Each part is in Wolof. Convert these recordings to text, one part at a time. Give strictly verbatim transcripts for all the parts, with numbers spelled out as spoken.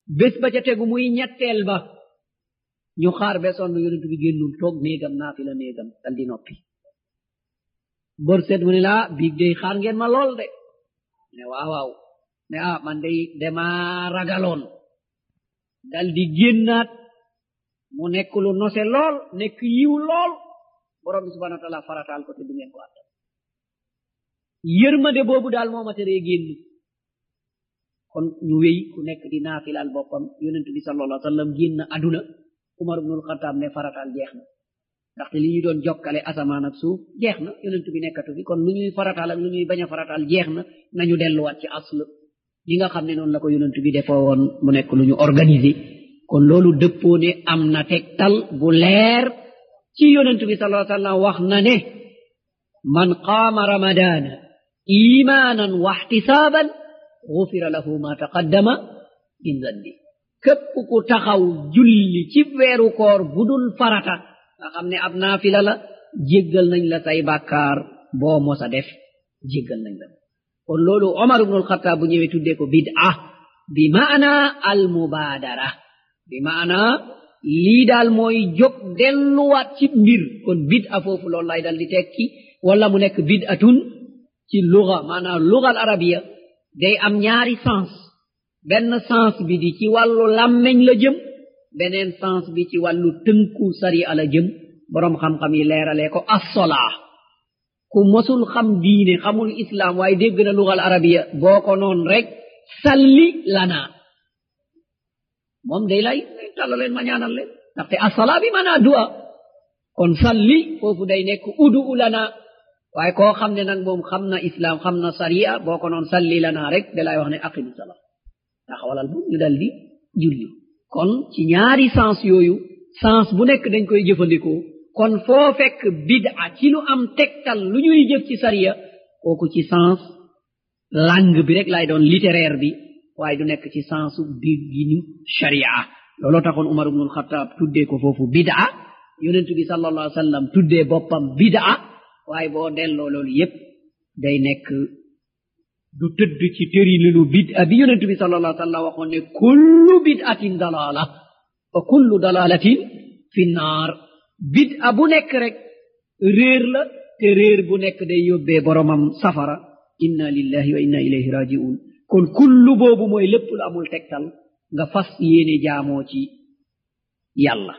bés ba ca tegu muy ñetteel ba ñu xaar ba sonn yonent bi génnul toog néegam naafila néegam dal di noppi bër seet mu ne laa biig day xaar ngeen ma lool de ne waaw waaw ne ah man day dama ragaloon dal di génnaat mu nekk lu nose lool nekk yiw lool borom bi subhanahu wa taala farataal ko te du ngeen ko attan yërmande boobu daal moo ma teree génn kon ñu wéy ku nekk di naafilaal boppam yonent bi sallallahu alayhi wa sallam génn aduna Umar ibnul Xattaab ne farataal jeex na ndaxte li ñu doon jokkale asamaan ak suuf jeex na yonent bi nekkatu fi kon lu ñuy farataal ak lu ñuy bañ a farataal jeex na nañu delluwaat ci asl li nga xam ne noonu la ko yonent bi defoo woon mu nekk lu ñu organiser kon loolu dëppoo ne am na tegtal bu leer ci yonent bi sallallahu alayhi wa sallam wax na ne man qaama ramadaana imaanan wa ihtisaaban gufira lahu ma taqaddama min zanbi képp ku taxaw julli ci weeru koor budul farata nga xam ne ab naafila la jéggal nañ la say bàkkaar boo mosa def jéggal nañ la kon loolu Omar ibnul Xattaab bu ñëwee tuddee ko bid'a bi maana al mubaadara bi maana lii daal mooy jóg delluwaat ci mbir kon bid'a foofu loolu lay dal di tekki wala mu nekk bid'atun ci luga maanaam lugal arabiya day am ñaari sens benn sens bi di ci wàllu làmmeñ la jëm beneen sens bi ci wàllu tënku sariya la jëm boroom xam-xam yi leeralee ko as-salaa ku mosul xam diine xamul islam waaye dégg na lugal arabiya boo ko noon rek salli lana moom day lay tàlla leen ma ñaanal leen ndaxte as-salaa bi maanaa du'a kon salli foofu day nekk udu lana waaye koo xam ne nag moom xam na islam xam na sariya boo ko noon salli lana rek da lay wax ne aqimi salaa taxawalal bu ñu dal di julli kon ci ñaari sens yooyu sens bu nekk dañ koy jëfandikoo kon foo fekk bid'a ci lu am tegtal lu ñuy jëf ci sariya kooku ci sens langue bi rek lay doon littéraire bi waaye du nekk ci sensu dégginu sharia looloo taxoon Umar ibnul Xattaab tuddee ko foofu bid'a yonent bi sallallahu alayhi wa sallam tuddee boppam bid'a waaye boo delloo loolu yépp day nekk du tëdd ci tërilinu bid'a bi yonent bi sallallahu alayhi wa sallam waxoon ne kullu bid'atin dalaala wa kullu dalalatin fi naar bid'a bu nekk rek réer la te réer bu nekk day yóbbee boromam safara inna lillahi wa inna ilayhi raji'un kon kullu boobu mooy lépp lu amul tegtal nga fas yéene jaamoo ci yàlla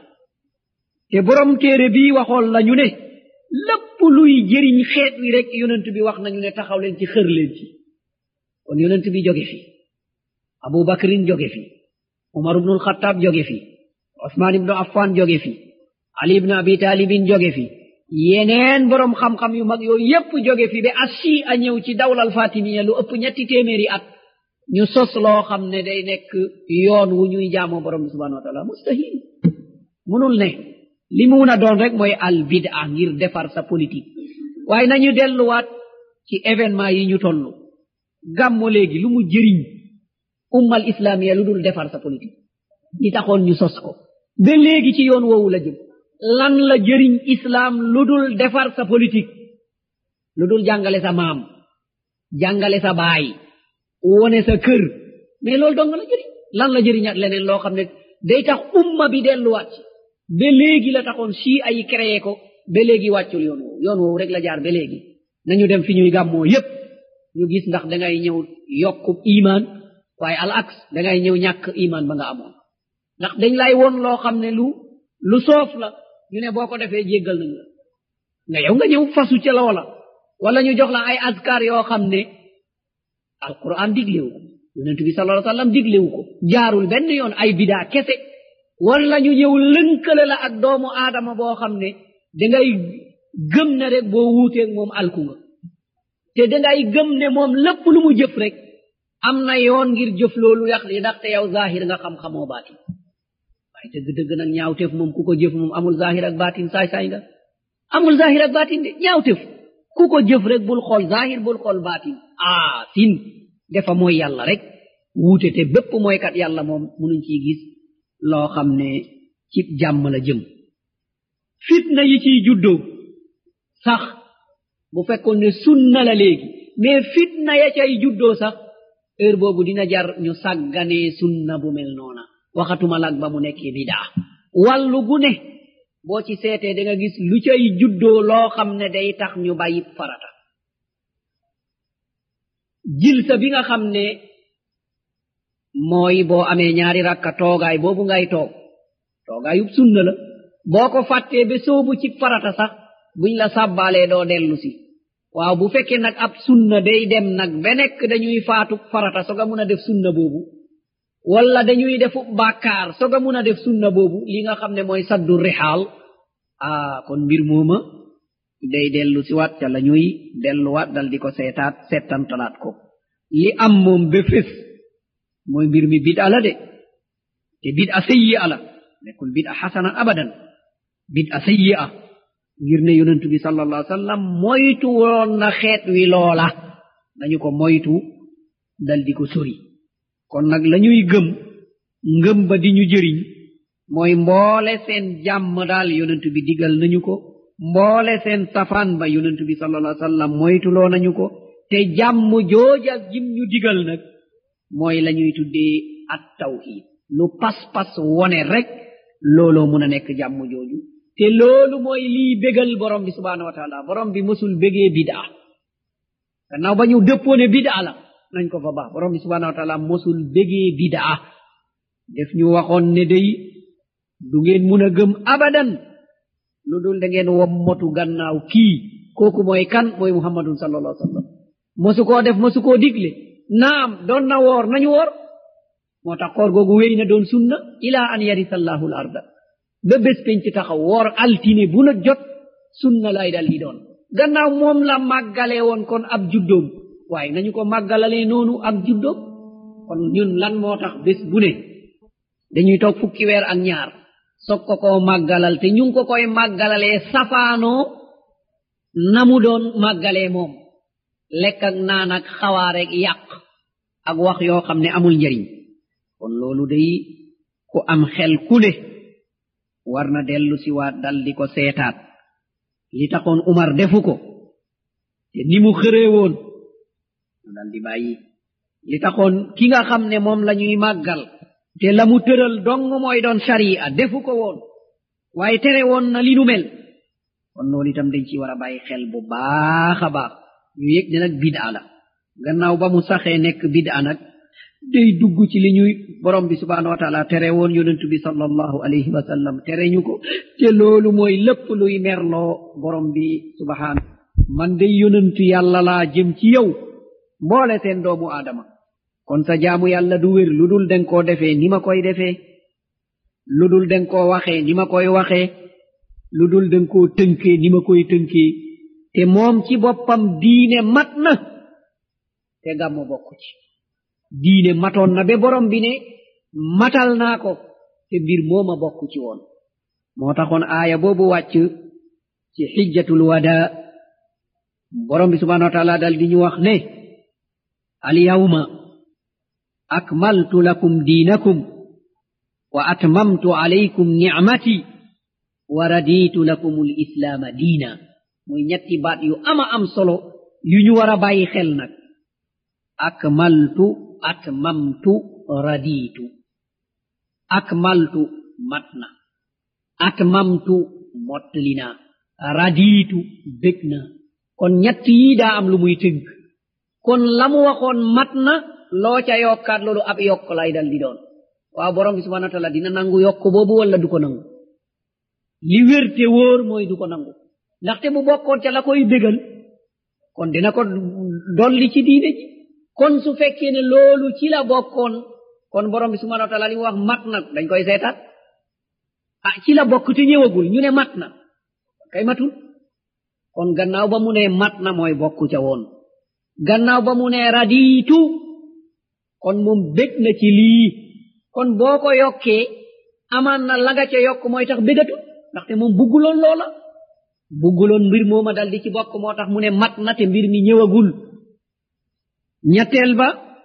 te borom téere bi waxoon lañu ne lépp luy jëriñ xeet wi rek yonent bi wax nañu ne taxaw leen ci xër leen ci kon yonent bi jóge fi Abu Bakrin jóge fi Umar ibnul Xattaab jóge fi Usmaan ibnu Affaan jóge fi Ali ibnu Abi Taalibin jóge fi yeneen borom xam-xam yu mag yooyu yépp jóge fi ba assi a ñëw ci dawlal fatimiya lu ëpp ñetti téeméeri at ñu sos loo xam ne day nekk yoon wu ñuy jaamoo borom bi subhanahu wa taala mustahil munul ne li mu mun a doon rek mooy al bid'a ngir defar sa politique waaye nañu delluwaat ci événement yi ñu toll gàmmo léegi lu mu jëriñ ummal islamiya lu dul defar sa politique ñi taxoon ñu sos ko ba léegi ci yoon woowu la jëm lan la jëriñ islam lu dul defar sa politique lu dul jàngale sa maam jàngale sa baay wone sa kër mais loolu dong la jëriñ lan la jëriñ ak leneen loo xam ne day tax umma bi delluwaat ci ba léegi la taxoon si ay créé ko ba léegi wàccul yoon woowu yoon woowu rek la jaar ba léegi nañu dem fi ñuy gàmmoo yépp ñu gis ndax dangay ñëw yokku iman waaye al aks dangay ñëw ñàkk iman ba nga amoon ndax dañ lay woon loo xam ne lu lu soof la ñu ne boo ko defee jéggal nañu la nga yow nga ñëw fasu ca loola wala ñu jox la ay askar yoo xam ne alquran diglewu ko yonent bi sallallahu alayhi wasallam diglewu ko jaarul benn yoon ay bidaa kese wala ñu ñëw lënkale la ak doomu aadama boo xam ne dangay gëm ne rek boo wuuteeg moom alku nga te dangay gëm ne moom lépp lu mu jëf rek am na yoon ngir jëf loolu yàq li ndaxte yow zahir nga xam-xamoo baatin waaye dëgg-dëgg nag ñaawteef moom ku ko jëf moom amul zahir ak baatin saay-saay nga amul zahir ak baatin de ñaawteef ku ko jëf rek bul xool zahir bul xool baatin ah sin dafa mooy yàlla rek wuute te bépp mooykat yàlla moom munuñ ciy gis loo xam ne ci jàmm la jëm fitna yi ciy juddoo sax bu fekkoon ne sunna la léegi mais fitna ya cay juddoo sax heure boobu dina jar ñu sàgganee sunna bu mel noona waxatuma lag ba mu nekkee bidaa wàllu gu ne boo ci seetee da nga gis lu cay juddoo loo xam ne day tax ñu bàyyi farata jilsa bi nga xam ne mooy boo amee ñaari rakka toogaay boobu ngay toog toogaayub sunna la boo ko fàttee ba soobu ci farata sax buñ la sàbbaalee doo dellu si waaw bu fekkee nag ab sunna day dem nag ba nekk dañuy faatu farata soga mun a def sunna boobu walla dañuy defu bàkkaar soga mun a def sunna boobu li nga xam ne mooy saddu rixaal ah kon mbir mooma day dellu si waat ca la ñuy delluwaat dal di ko seetaat settantalaat ko li am moom ba fés mooy mbir mi bid'a la de te bid'a sayyi'a la nekkul bid'a xasana abadan bid'a sayyi'a ngir ne yonentu bi sallallahu alayhi wa sallam moytu woon na xeet wi loola nañu ko moytu dal di ko sori kon nag la ñuy gëm ngëm ba di ñu jëriñ mooy mboole seen jàmm daal yonentu bi digal nañu ko mboole seen safaan ba yonentu bi sallallahu alayhi wa sallam moytuloo nañu ko te jàmm jooja jim ñu digal nag mooy la ñuy tuddee at tawhid lu pas-pas wone rek looloo mun a nekk jàmm jooju te loolu mooy lii bégal borom bi subhanahu wa taala borom bi mësul bégee bid'a gannaaw ba ñu dëppoone bid'a la nañ ko fa baax borom bi subhanahu wa taala mësul bégee bid'a def ñu waxoon ne day du ngeen mun a gëm abadan lu dul da ngeen wommotu gannaaw kii kooku mooy kan mooy muhammadun sallallahu alayhi wa sallam mësu koo def mësu koo digle naam doon na woor nañu woor moo tax koor googu wéy na doon sunna ila an yarisa allahu al arda ba bés penc taxaw woor altine bu na jot sunna lay dal di doon gannaaw moom la màggalee woon kon ab juddoom waaye nañu ko màggalalee noonu ab juddoom kon ñun lan moo tax bés bu ne dañuy toog fukki weer ak ñaar soog ko koo màggalal te ñu ngi ko koy màggalalee safaanoo na mu doon màggalee moom lekk ak naan ak xawaareeg yàq ak wax yoo xam ne amul njariñ kon loolu day ku am xel ku ne war na dellu si waat dal di ko seetaat li taxoon Umar defu ko te ni mu xëree woon dal di bàyyi li taxoon ki nga xam ne moom la ñuy màggal te la mu tëral dong mooy doon sharia defu ko woon waaye tere woon na li nu mel kon loolu itam dañ ci war a bàyyi xel bu baax a baax ñu yëg ne nag bid'a la gannaaw ba mu saxee nekk bid'a nag day dugg ci li ñuy borom bi subhanahu wa taala tere woon yonentu bi sallallahu alayhi wa sallam tere ñu ko te loolu mooy lépp luy merloo borom bi subhanahu man day yonentu yàlla laa jëm ci yow mboole seen doomu aadama kon sa jaamu yàlla du wér lu dul den koo defee ni ma koy defee lu dul den koo waxee ni ma koy waxee lu dul den koo tënkee ni ma koy tënkee te moom ci boppam diine mat na te gàmmu bokku ci diine matoon na ba borom bi ne matal naa ko te mbir mooma bokku ci woon moo taxoon aaya boobu wàcc ci xijjatul wada borom bi subhanahu wa taala dal di ñu wax ne al yawma akmaltu lakum diinakum wa atmamtu alaykum nicmati wa raditu lakum al islaama diina muy ñetti baat yu ama am solo yu ñu war a bàyyi xel nag akmaltu atmamtu raditu akmaltu matna atmamtu mottalina raditu bégna kon ñett yi daa am lu muy tënk kon la mu waxoon mat na loo ca yokkaat loolu ab yokk lay dal di doon waaw borom bi subhanahu wa taala dina nangu yokk boobu wala du ko nangu li wérte wóor mooy du ko nangu ndaxte bu bokkoon ca la koy bégal kon dina ko dolli ci diine ji kon su fekkee ne loolu ci la bokkoon kon borom bi subhanahu wa taala li mu wax mat na dañ koy seetaat ah ci la bokk te ñëwagul ñu ne mat na kay matul kon gannaaw ba mu ne mat na mooy bokku ca woon gannaaw ba mu ne radiitu kon moom bég na ci lii kon boo ko yokkee amaan na la nga ca yokk mooy tax bégatu ndaxte moom bugguloon loola bugguloon mbir mooma dal di ci bokk moo tax mu ne mat na te mbir mi ñëwagul ñetteel ba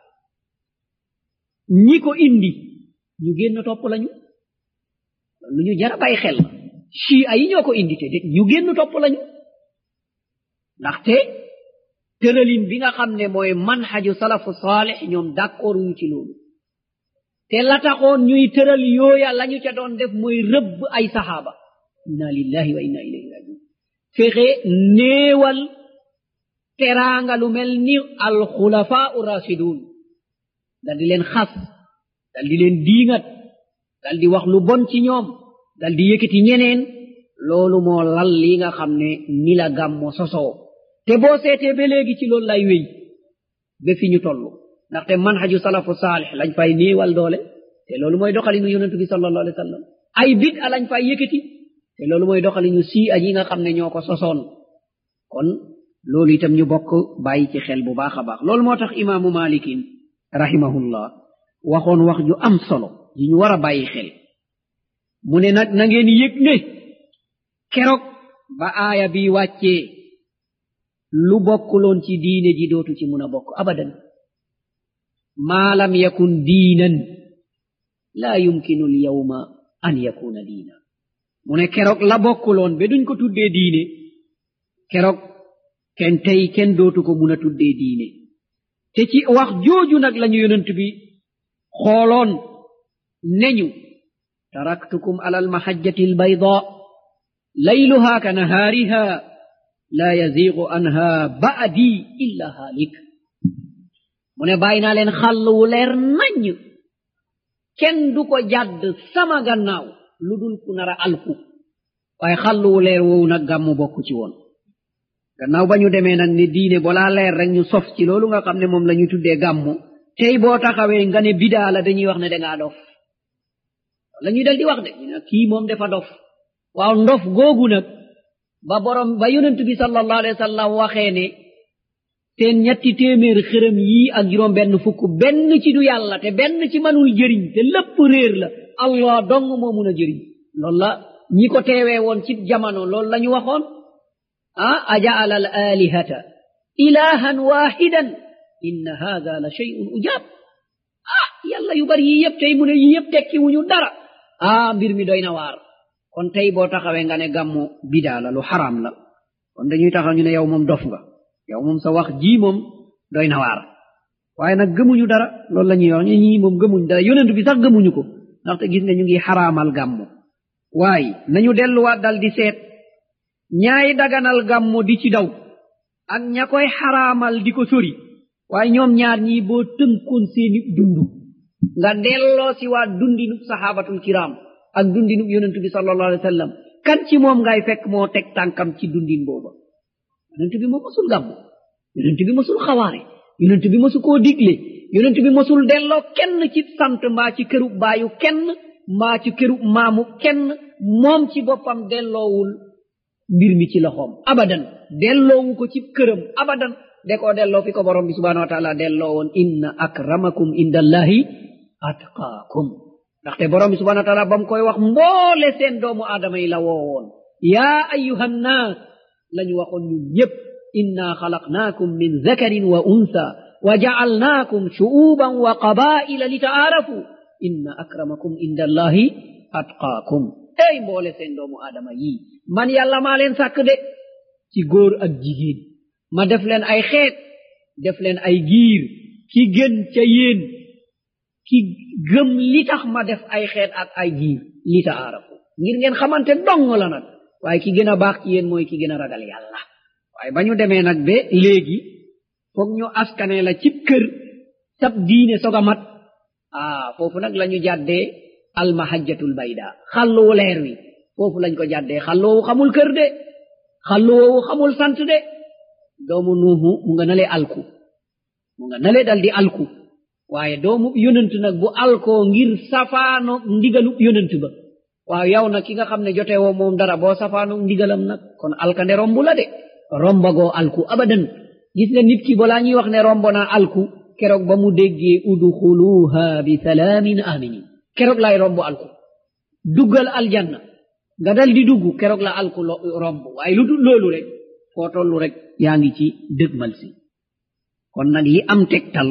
ñi ko indi ñu génn topp lañu lu ñu jara bàyyi xel chi ay ñoo ko indi te de ñu génn topp lañu ndaxte tëralin bi nga xam ne mooy manhaju salafu saalih ñoom d'accord ñu ci loolu te la taxoon ñuy tëral yooya lañu ca doon def mooy rëbb ay saxaaba inna lillahi wa inna ilayhi rajiun fexe néewal teraanga lu mel ni alxulafaa rashidun dal di leen xas dal di leen diingat dal di wax lu bon ci ñoom dal di yëkkati ñeneen loolu moo lal li nga xam ne ni la gàmmo sosoo te boo seetee ba léegi ci loolu lay wéy ba fi ñu toll ndaxte manhaju salafu saalih lañ fay néewal doole te loolu mooy doxalinu yonentu bi sallallahu alayhi wa sallam ay bid a lañ fay yëkkati te loolu mooy doxalinu sii a yi nga xam ne ñoo ko sosoon kon loolu itam ñu bokk bàyyi ci xel bu baax a baax loolu moo tax imaamu malikin rahimahullah waxoon wax ju am solo yi ñu war a bàyyi xel mu ne nag na ngeen yëg ne keroog ba aaya bi wàccee lu bokkuloon ci diine ji dootu ci mun a bokk abadan maa lam yakun diinan laa yumkinu l yawma an yakuna diina mu ne keroog la bokkuloon ba duñ ko tuddee diine keroog kenn tey kenn dootu ko mun a tuddee diine te ci wax jooju nag lañu yonent bi xooloon neñu taraktukum ala almahajjati albayda layluha ka nahaariha laa yaziigu anha ba'di illa haalik mu ne bàyyi naa leen xàll wu leer naññ kenn du ko jàdd sama gannaaw lu dul ku nar a alku waaye xàll wu leer woowu nag gàmmu bokk ci woon gannaaw ba ñu demee nag ne diine balaa leer rek ñu sof ci loolu nga xam ne moom la ñu tuddee gàmmu tey boo taxawee nga ne bidaa la dañuy wax ne dangaa dof la ñuy dal di wax de kii moom dafa dof waaw ndof googu nag ba borom ba yonent bi sallallahu alayhi wa sallam waxee ne seen ñetti téeméer xërëm yii ak juróom benn fukk benn ci du yàlla te benn ci manul jëriñ te lépp réer la allah dong moo mun a jëriñ loolu la ñi ko teewee woon ci jamono loolu la ñu waxoon ah ajaala al alihata ilahan wahidan inna hada la shay'un ujaab ah yàlla yu bari yii yëpp tey mu ne yii yëpp tekki wuñu dara ah mbir mi doy na waar kon tey boo taxawee nga ne gàmmu bidaa la lu xaraam la kon dañuy taxaw ñu ne yow moom dof nga yow moom sa wax ji moom doy na waar waaye nag gëmuñu dara loolu la ñuy wax ñu ñii moom gëmuñu dara yonent bi sax gëmuñu ko ndaxte gis nga ñu ngi xaraamal gàmmu waaye nañu delluwaat dal di seet ñaay daganal gàmmu di ci daw ak ña koy xaraamal di ko sori waaye ñoom ñaar ñii boo tënkoon seeni dund nga delloo si waa dundinub sahabatul kiram ak dundinub yonent bi sallallahu alayhi wa sallam kan ci moom ngay fekk moo teg tànkam ci dundin booba yonent bi moo mosul gàmmu yonent bi mosul xawaare yonent bi mosu koo digle yonent bi mosul delloo kenn ci sant mbaa ci kërub baayu kenn mbaa ci kërub maamu kenn moom ci boppam delloowul mbir mi ci loxoom abadan delloowu ko ci këram abadan de koo delloo fi ko borom bi subhanahu wa taala delloo woon inna akramakum inda allahi atqaakum ndaxte borom bi subhanahu wa taala ba mu koy wax mboole seen doomu aadama yi la woowoon yaa ayuha nnaas lañu waxoon ñun ñëpp inna xalaqnaakum min zakarin wa unsa wa ja'alnaakum shu'uban wa qabaa'ila li ta'aarafu inna akramakum inda allahi atqaakum ey mboole seen doomu aadama yi man yàlla maa leen sàkk de ci góor ak jigéen ma def leen ay xeet def leen ay giir ki gën ca yéen ki gëm li tax ma def ay xeet ak ay giir li ta'aarafu ngir ngeen xamante dong la nag waaye ki gën a baax ci yéen mooy ki gën a ragal yàlla waaye ba ñu demee nag ba léegi foog ñu askane la ci kër sab diine soog a mat ah foofu nag la ñu jàddee almahajjatul bayda xàlluwu leer wi foofu lañ ko jàddee xàlluwu xamul kër de xàlluwu xamul sant de doomu nuuhu mu nga nalee alku mu nga nalee dal di alku waaye doomu yonent nag bu alkoo ngir safaano ndigalu yonent ba waaw yow nag ki nga xam ne jotee woo moom dara boo safaano ndigalam nag kon alkande romb la de rombagoo alku abadan gis nga nit ki balaa ñuy wax ne rombo naa alku keroog ba mu déggee udxuluha bi salaamin aminin keroog lay romb alku duggal aljanna nga dal di dugg keroog la alku romb waaye lu dul loolu rek foo tollu rek yaa ngi ci dëgmal si kon nag li am tegtal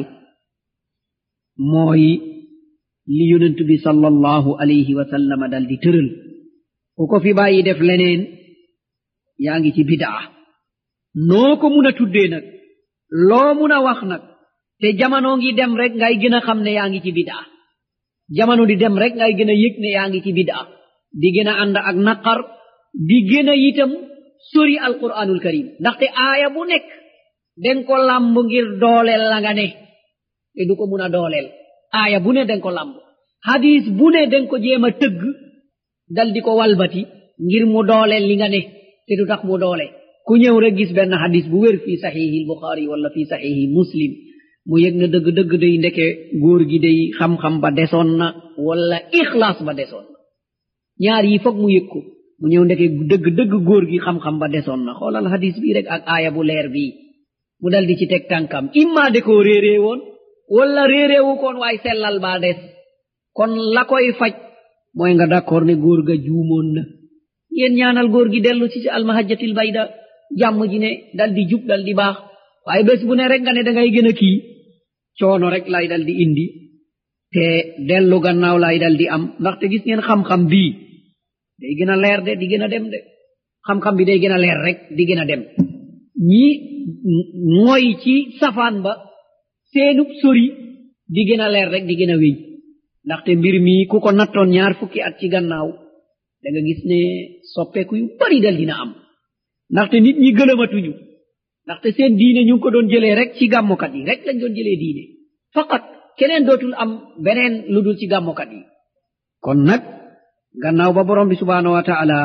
mooy li yonent bi sallallahu alayhi wa sallam dal di tëral ku ko fi bàyyi def leneen yaa ngi ci bidaa noo ko mun a tuddee nag loo mun a wax nag te jamono ngi dem rek ngay gën a xam ne yaa ngi ci bid'a jamono di dem rek ngay gën a yëg ne yaa ngi ci bid'a di gën a ànd ak naqar di gën a itam sori alquranul karim ndaxte aaya bu nekk den ko lamb ngir dooleel la nga ne te du ko mun a dooleel aaya bu ne den ko lamb hadis bu ne den ko jéem a tëgg dal di ko walbati ngir mu dooleel li nga ne te du tax mu doole ku ñëw rek gis benn hadis bu wér fii saxiixi buxaari wala fii saxiixi muslim mu yëg na dëgg dëgg day ndeke góor gi day xam-xam ba desoon na wala ixlaas ba desoon na ñaar yi foog mu yëg ko mu ñëw ndeke dëgg dëgg góor gi xam-xam ba desoon na xoolal hadis bi rek ak aaya bu leer bii mu dal di ci teg tànkam imma de koo réeree woon wala réereewu koon waaye sellal baa des kon la koy faj mooy nga d'accord ne góor ga juumoon na ngeen ñaanal góor gi dellu ci ci almahajjatil bayda jàmm ji ne dal di jub dal di baax waaye bés bu ne rek nga ne da ngay gën a kii coono rek lay dal di indi te dellu gannaaw lay dal di am ndaxte gis ngeen xam-xam bii day gën a leer de di gën a dem de xam-xam bi day gën a leer rek di gën a dem ñi mooy ci safaan ba seenub sori di gën a leer rek di gën a wéy ndaxte mbir mi ku ko nattoon ñaar fukki at ci gannaaw da nga gis ne soppeeku yu bari dal dina am ndaxte nit ñi gëlëmatuñu ndaxte seen diine ñu ngi ko doon jëlee rek ci gàmmukat yi rek lañ doon jëlee diine faqat keneen dootul am beneen lu dul ci gàmmukat yi kon nag gannaaw ba borom bi subhaanahu wa taala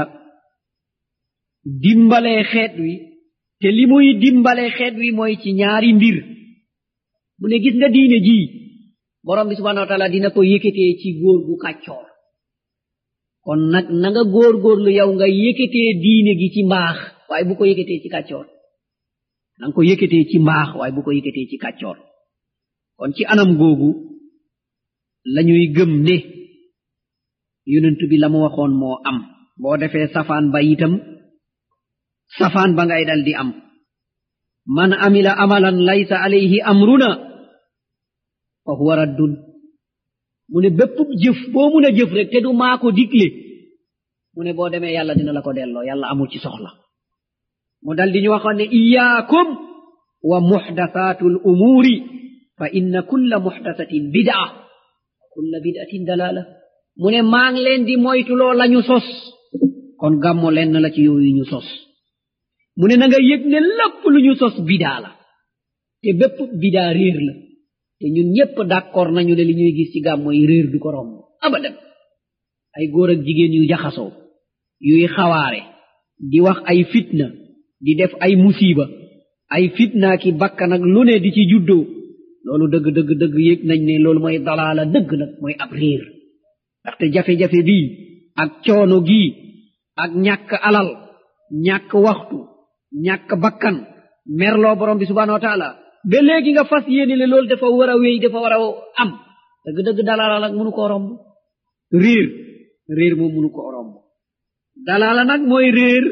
dimbalee xeet wi te li muy dimbalee xeet wi mooy ci ñaari mbir mu ne gis nga diine ji borom bi subhaanahu wa taala dina ko yëkkatee ci góor gu kàccoor kon nag na nga góor-góorlu yow nga yëkkatee diine gi ci mbaax waaye bu ko yëkkatee ci kàccoor na nga ko yëkkatee ci mbaax waaye bu ko yëkkatee ci kàccoor kon ci anam googu lañuy gëm ne yonent bi la mu waxoon moo am boo defee safaan ba itam safaan ba ngay dal di am man amila amalan laysa alayhi amruna fa huwa raddun mu ne bépp jëf boo mun a jëf rek te du maa ko digle mu ne boo demee yàlla dina la ko delloo yàlla amul ci soxla mu dal di ñu waxoon ne iyaakum wa muxdathaatul umuuri fa inna kulla muxdathatin bid'a kulla bid'atin dalala mu ne maa ngi leen di moytuloo la ñu sos kon gàmmo leen na la ci yooyu ñu sos mu ne na nga yëg ne lépp lu ñu sos bidaa la te bépp bidaa réer la te ñun ñépp d'accord nañu ne li ñuy gis ci gàmmo yi réer du ko romb abadan ay góor ak jigéen yu jaxasoo yuy xawaare di wax ay fitna di def ay musiba ay fitna ki bakkan ak lu ne di ci juddoo loolu dëgg dëgg dëgg yëg nañ ne loolu mooy dalaala dëgg nag mooy ab réer ndaxte jafe-jafe bii ak coono gii ak ñàkk alal ñàkk waxtu ñàkk bakkan merloo borom bi subhanahu wa taala ba léegi nga fas yéene ne loolu dafa war a wéy dafa war a am dëgg dëgg dalaala nag mënu koo romb réer réer moom mënu koo romb dalaala nag mooy réer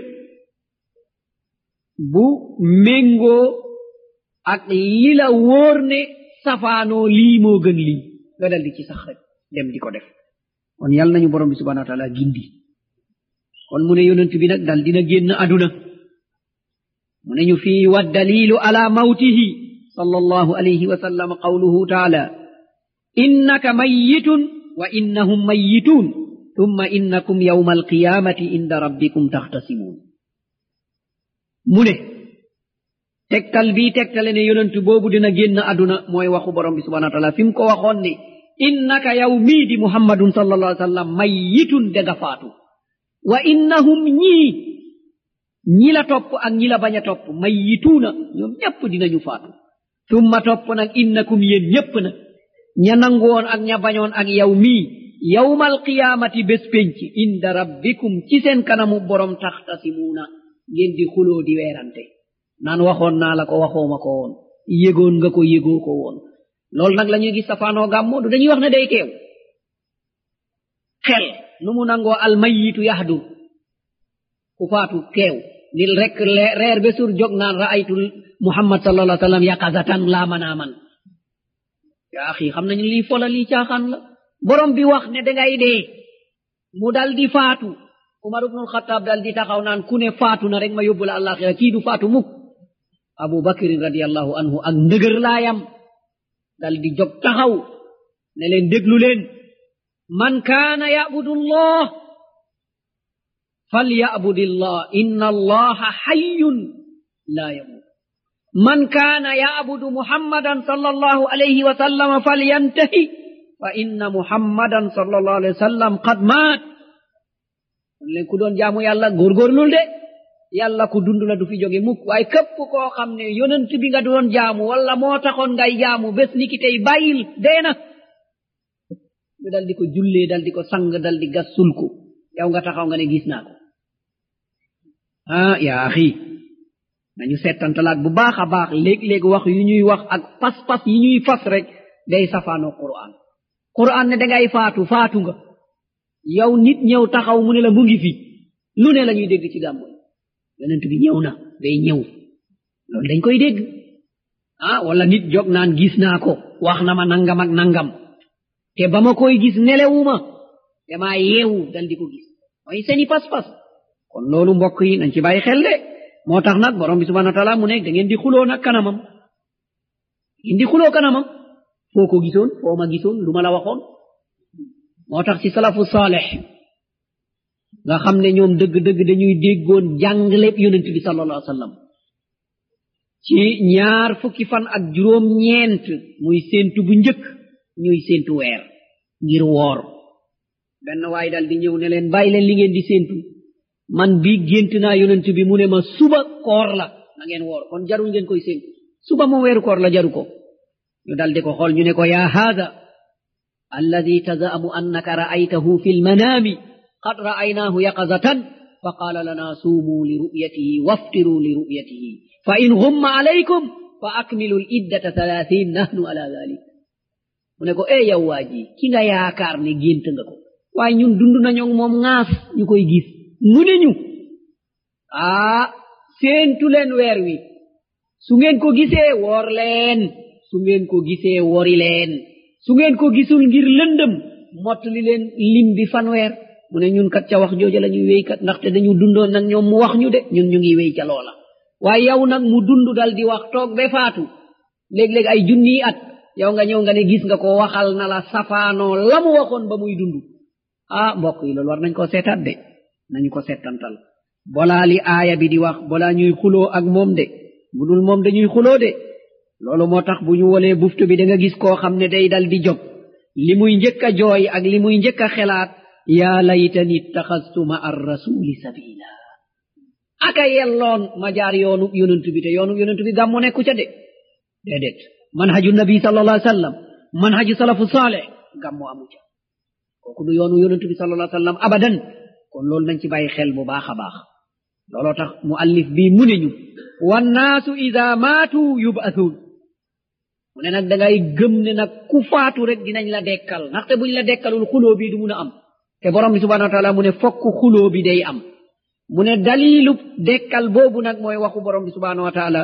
bu méngoo ak li la wóor ne safaanoo lii moo gën lii nga dal di ci sax rek dem di ko def kon yàlla nañu borom bi subhanahu wa taala gindi kon mu ne yonent bi nag dal dina génn aduna mu ne ñu fii wa dalilu ala mawtihi sallallahu alayhi wa sallam qawluhu taala innaka mayyitun wa innahum mayyitun thumma innakum yawma alqiyamati inda rabbikum taxtasimun mu ne tegtal bii tegtale ne yonent boobu dina génn aduna mooy waxu borom bi subhanahu wa taala fi mu ko waxoon ne innaka yow mii di muhammadun sallallahu alayhi wa sallam mayyitun danga faatu wa innahum ñii ñi la topp ak ñi la bañ a topp mayyituuna ñoom ñépp dinañu faatu summa topp nag innakum yéen ñépp nag ña nanguwoon ak ña bañoon ak yow mii yawmal qiyaamati bés penc inda rabbikum ci seen kanamu borom taxtasimuuna ngeen di xuloo di weerante naan waxoon naa la ko waxooma ko woon yëgoon nga ko yëgoo ko woon loolu nag la ñuy gis safaanoo gàmmoo du dañuy wax ne day teew xel nu mu nangoo almayitu yahdur ku faatu teew nil rek reer be sur jog naan ra'aytul muhammad sallallahu alayhi wa sallam yaqazatan laa manaaman yaa axi xam nañu lii fola lii caaxaan la borom bi wax ne dangay dee mu dal di faatu umar ibnul xataab dal di taxaw naan ku ne faatu na rek ma yóbbu la àllaaxira kii du faatu mukk Abu Bakr radiyallahu anhu ak ndëgër laayam dal di jóg taxaw ne leen déglu leen man kaana ya'budu allah falya'budillah inna allaha hayyun la yamut man kaana ya'budu muhammadan sallallahu alayhi wa sallam falyantahi fa inna muhammadan sallallahu alayhi wa sallam qad maat kon leen ku doon jaamu yàlla góorgóorlul de yàlla ku dund la du fi jóge mukk waaye képp koo xam ne yonent bi nga doon jaamu wala moo taxoon ngay jaamu bés ni ki tey bàyyil dee na ñu dal di ko jullee dal di ko sang dal di gas sul ko yow nga taxaw nga ne gis naa ko ah yaa axi nañu settantalaat bu baax a baax léeg-léeg wax yu ñuy wax ak pas-pas yi ñuy fas rek day safaanoo Qur'an Qur'an ne dangay faatu faatu nga yow nit ñëw taxaw mu ne la mu ngi fi lu ne la ñuy dégg ci gàmmu yonent bi ñëw na day ñëw loolu dañ koy dégg ah wala nit jóg naan gis naa ko wax na ma nangam ak nangam te ba ma koy gis nelewuma damaa yeewu dal di ko gis mooy seeni pas-pas kon loolu mbokk yi nañ ci bàyyi xel de moo tax nag borom bi subhanahu wa taala mu ne da ngeen di xuloo nag kanamam ngeen di xuloo kanamam foo ko gisoon foo ma gisoon lu ma la waxoon moo tax ci salafu saalih nga xam ne ñoom dëgg-dëgg dañuy déggoon jàngaleeb yonent bi sallallahu alayhi wa sallam ci ñaar fukki fan ak juróom ñeent muy séentu bu njëkk ñuy séentu weer ngir woor benn waay dal di ñëw ne leen bàyyi leen li ngeen di séentu man bii gént naa yonent bi mu ne ma suba koor la na ngeen woor kon jarul ngeen koy séentu suba moom weeru koor la jaru ko ñu dal di ko xool ñu ne ko yaa haada alladi tazaamu annaka ra'aytahu fi lmanaami qad ra'aynaahu yaqazatan fa qaala lana suumuu li ru'yatihi waftiruu li ru'yatihi fa in ghumma alaykum fa akmilu l iddata thalathin nahnu ala dhalik mu ne ko e yow waa ji ki nga yaakaar ne gént nga ko waaye ñun dund nañoo moom ŋaas ñu koy gis mu ne ñu aa séentu leen weer wi su ngeen ko gisee woor leen su ngeen ko gisee wori leen su ngeen ko gisul ngir lëndëm mottali leen lim bi fanweer mu ne ñun kat ca wax jooja la ñuy wéy kat ndaxte dañu dundoon nag ñoom mu wax ñu de ñun ñu ngi wéy ca loola waaye yow nag mu dund dal di wax toog ba faatu léeg-léeg ay junniy at yow nga ñëw nga ne gis nga ko waxal na la safaanoo la mu waxoon ba muy dund ah mbokk yi loolu war nañ ko seetaat de nañu ko seetantal bolaa li aaya bi di wax bolaa ñuy xuloo ak moom de bu dul moom dañuy xuloo de loolu moo tax bu ñu wolee buftu bi da nga gis koo xam ne day dal di jóg li muy njëkk a jooy ak li muy njëkk a xelaat yaa laytani ittaxastu ma ar rasuli sabila aka yelloon ma jaar yoonu yonent bi te yoonu yonent bi gàmmu nekku ca de déedéet manhaju nabi sallallahu alayhi wa sallam manhaju salafu saaleh gàmmu amu ca kooku du yoonu yonent bi sallallahu alayhi wa sallam abadan kon loolu nañ ci bàyyi xel bu baax a baax looloo tax muallif bi mu ne ñu wannaasu ida maatu yub'athuun mu ne nag da ngay gëm ne nag ku faatu rek dinañ la dekkal ndaxte buñ la dekkalul xuloo bi du mun a am te borom bi subhanahu wa taala mu ne fokk xuloo bi day am mu ne dalilu dekkal boobu nag mooy waxu borom bi subhanahu wa taala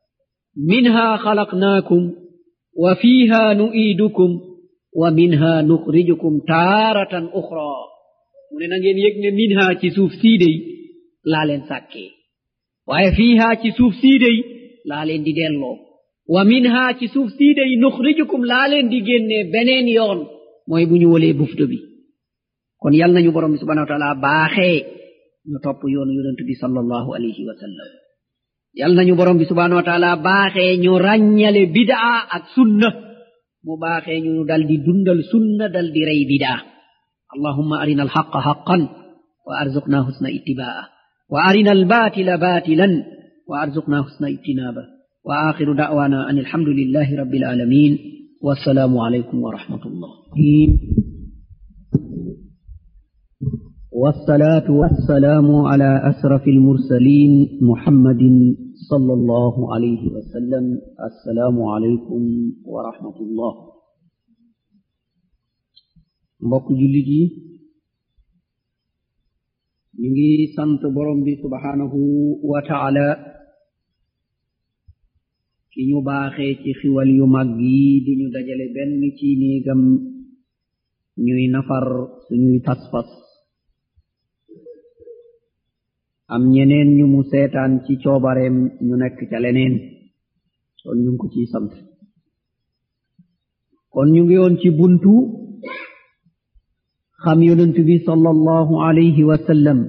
minha xalaqnaakum wa fiha nu'iidukum wa minha nuxrijukum taaratan uxra mu ne na ngeen yëg ne minha ci suuf sii dey laa leen sàkkee waaye fiiha ci suuf sii dey laa leen di delloo wa minha ci suuf sii dey nuxrijukum laa leen di génnee beneen yoon mooy bu ñu wolee bufto bi kon yal nañu borom bi subhanahu wa taala baaxee ñu topp yoonu yonent bi sallallahu alayhi wa sallam yal nañu borom bi subhanahu wa taala baaxee ñu ràññale bidaa ak sunna mu baaxee ñu dal di dundal sunna dal di rey bidaa allahumma arina alhaqa haqqan wa arzuqna husna ittibaa wa arina albatila batilan wa arzuqna husna ijtinaba wa akhiru da'wana an alhamdulillahi rabbil alamin wassalamu alaykum wa rahmatullah والصلاة والسلام على أشرف المرسلين محمد صلى الله عليه وسلم السلام عليكم ورحمة الله mbokk jullit yi ñu ngi sant borom bi subhanahu wa ta'ala ki ñu baaxee ci xiwal yu mag yi di ñu dajale benn ci néegam ñuy nafar suñuy pas-pas am ñeneen ñu mu seetaan ci coobareem ñu nekk ca leneen kon ñu ngi ko ciy sant kon ñu ngi woon ci buntu xam yonent bi sallallahu alayhi wa sallam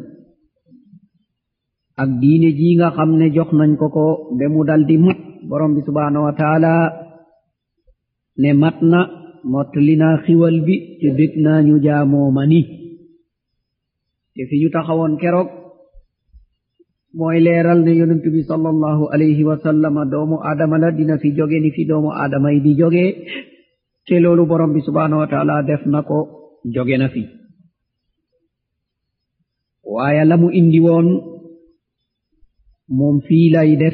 ak diine ji nga xam ne jox nañ ko ko be mu dal di mat borom bi subhanahu wa taala ne mat na mottali naa xiwal bi te bég naa ñu jaamoo ma ni te fi ñu taxawoon keroog mooy leeral ne yonent bi sallallahu alayhi wa sallam doomu aadama la dina fi jóge ni fi doomu aadama yi di jóge te loolu borom bi subhanahu wa taala def na ko jóge na fi waaye la mu indi woon moom fii lay def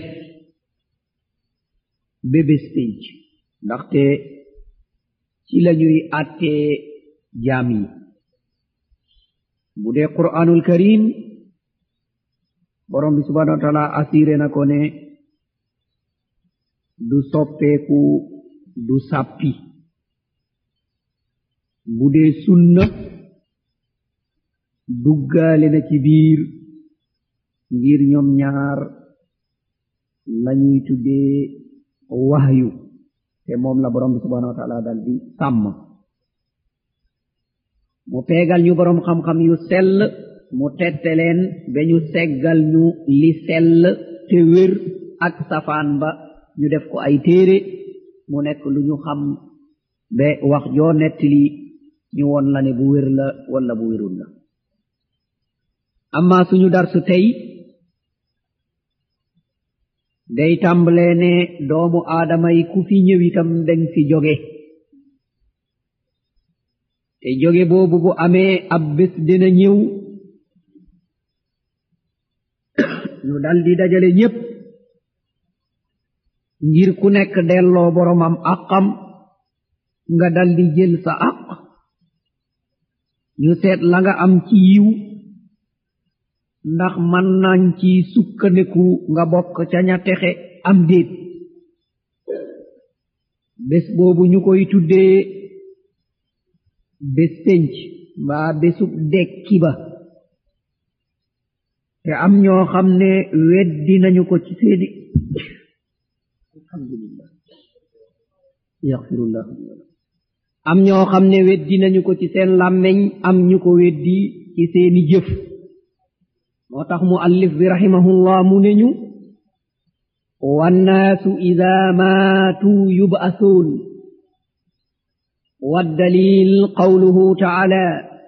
bébés pénc ndaxte ci lañuy àttee jaam yi bu dee qur'anul karim borom bi subhanahu wa taala assuré na ko ne du soppeeku du sàppi bu dee sunna duggaale na ci biir ngir ñoom ñaar lañuy tuddee wahyu te moom la borom bi subhanahu wa taala dal di sàmm mu peegal ñu borom xam-xam yu sell mu tette leen ba ñu seggal ñu li sell te wér ak safaan ba ñu def ko ay téere mu nekk lu ñu xam ba wax joo nettali ñu won la ne bu wér la wala bu wérul la amma suñu darsu tey day tàmbalee ne doomu aadama yi ku fi ñëw itam dañ fi jóge te jóge boobu bu amee ab bés dina ñëw ñu daldi dajale ñépp ngir ku nekk delloo boromam àqam nga daldi jël sa àq ñu seet la nga am ci yiw ndax man nañ ci sukkandiku nga bokk ca ña texe am déet bés boobu ñu koy tuddee bés penc mbaa bésub dekki ba te am ñoo xam ne weddi nañu ko ci seeni alhamdulillah yaxfirullah am ñoo xam ne weddi nañu ko ci seen làmmeñ am ñu ko weddi ci seeni jëf moo tax muallif bi rahimahullah mu ne ñu wannaasu ida maatuu yub'asuun waddalil qawluhu taala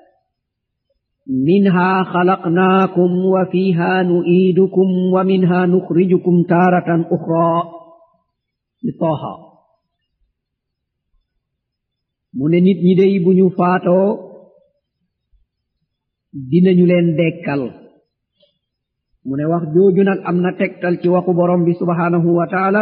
minha xalaqnaakum wa fiha nu'iidukum wa minha nuxrijukum taaratan uxra ci Taaha mu ne nit ñi dey bu ñu faatoo dinañu leen dekkal mu ne wax jooju nag am na tegtal ci waxu borom bi subhanahu wa taala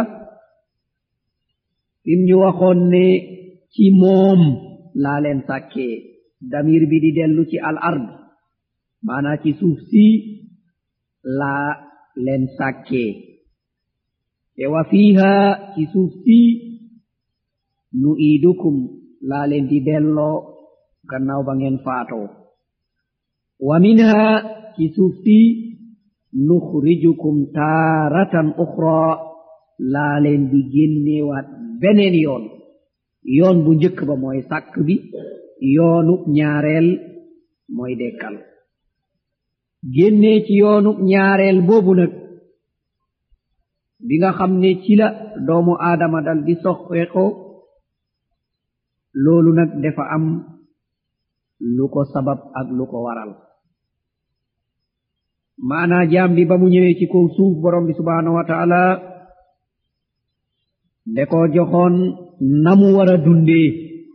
im ñu waxoon ne ci moom laa leen sàkkee damir bi di dellu ci al ard maanaa ci suuf si laa leen sàkkee te wa fiiha ci suuf si nu iidukum laa leen di delloo gannaaw ba ngeen faatoo wa minha ci suuf si nuxrijukum taaratan uxra laa leen di génneewaat beneen yoon yoon bu njëkk ba mooy sàkk bi yoonu ñaareel mooy dekkal génnee ci yoonu ñaareel boobu nag bi nga xam ne ci la doomu aadama dal di soxee ko loolu nag dafa am lu ko sabab ak lu ko waral maanaa jaam bi ba mu ñëwee ci kaw suuf borom bi subhanahu wa taala de ko joxoon na mu war a dundee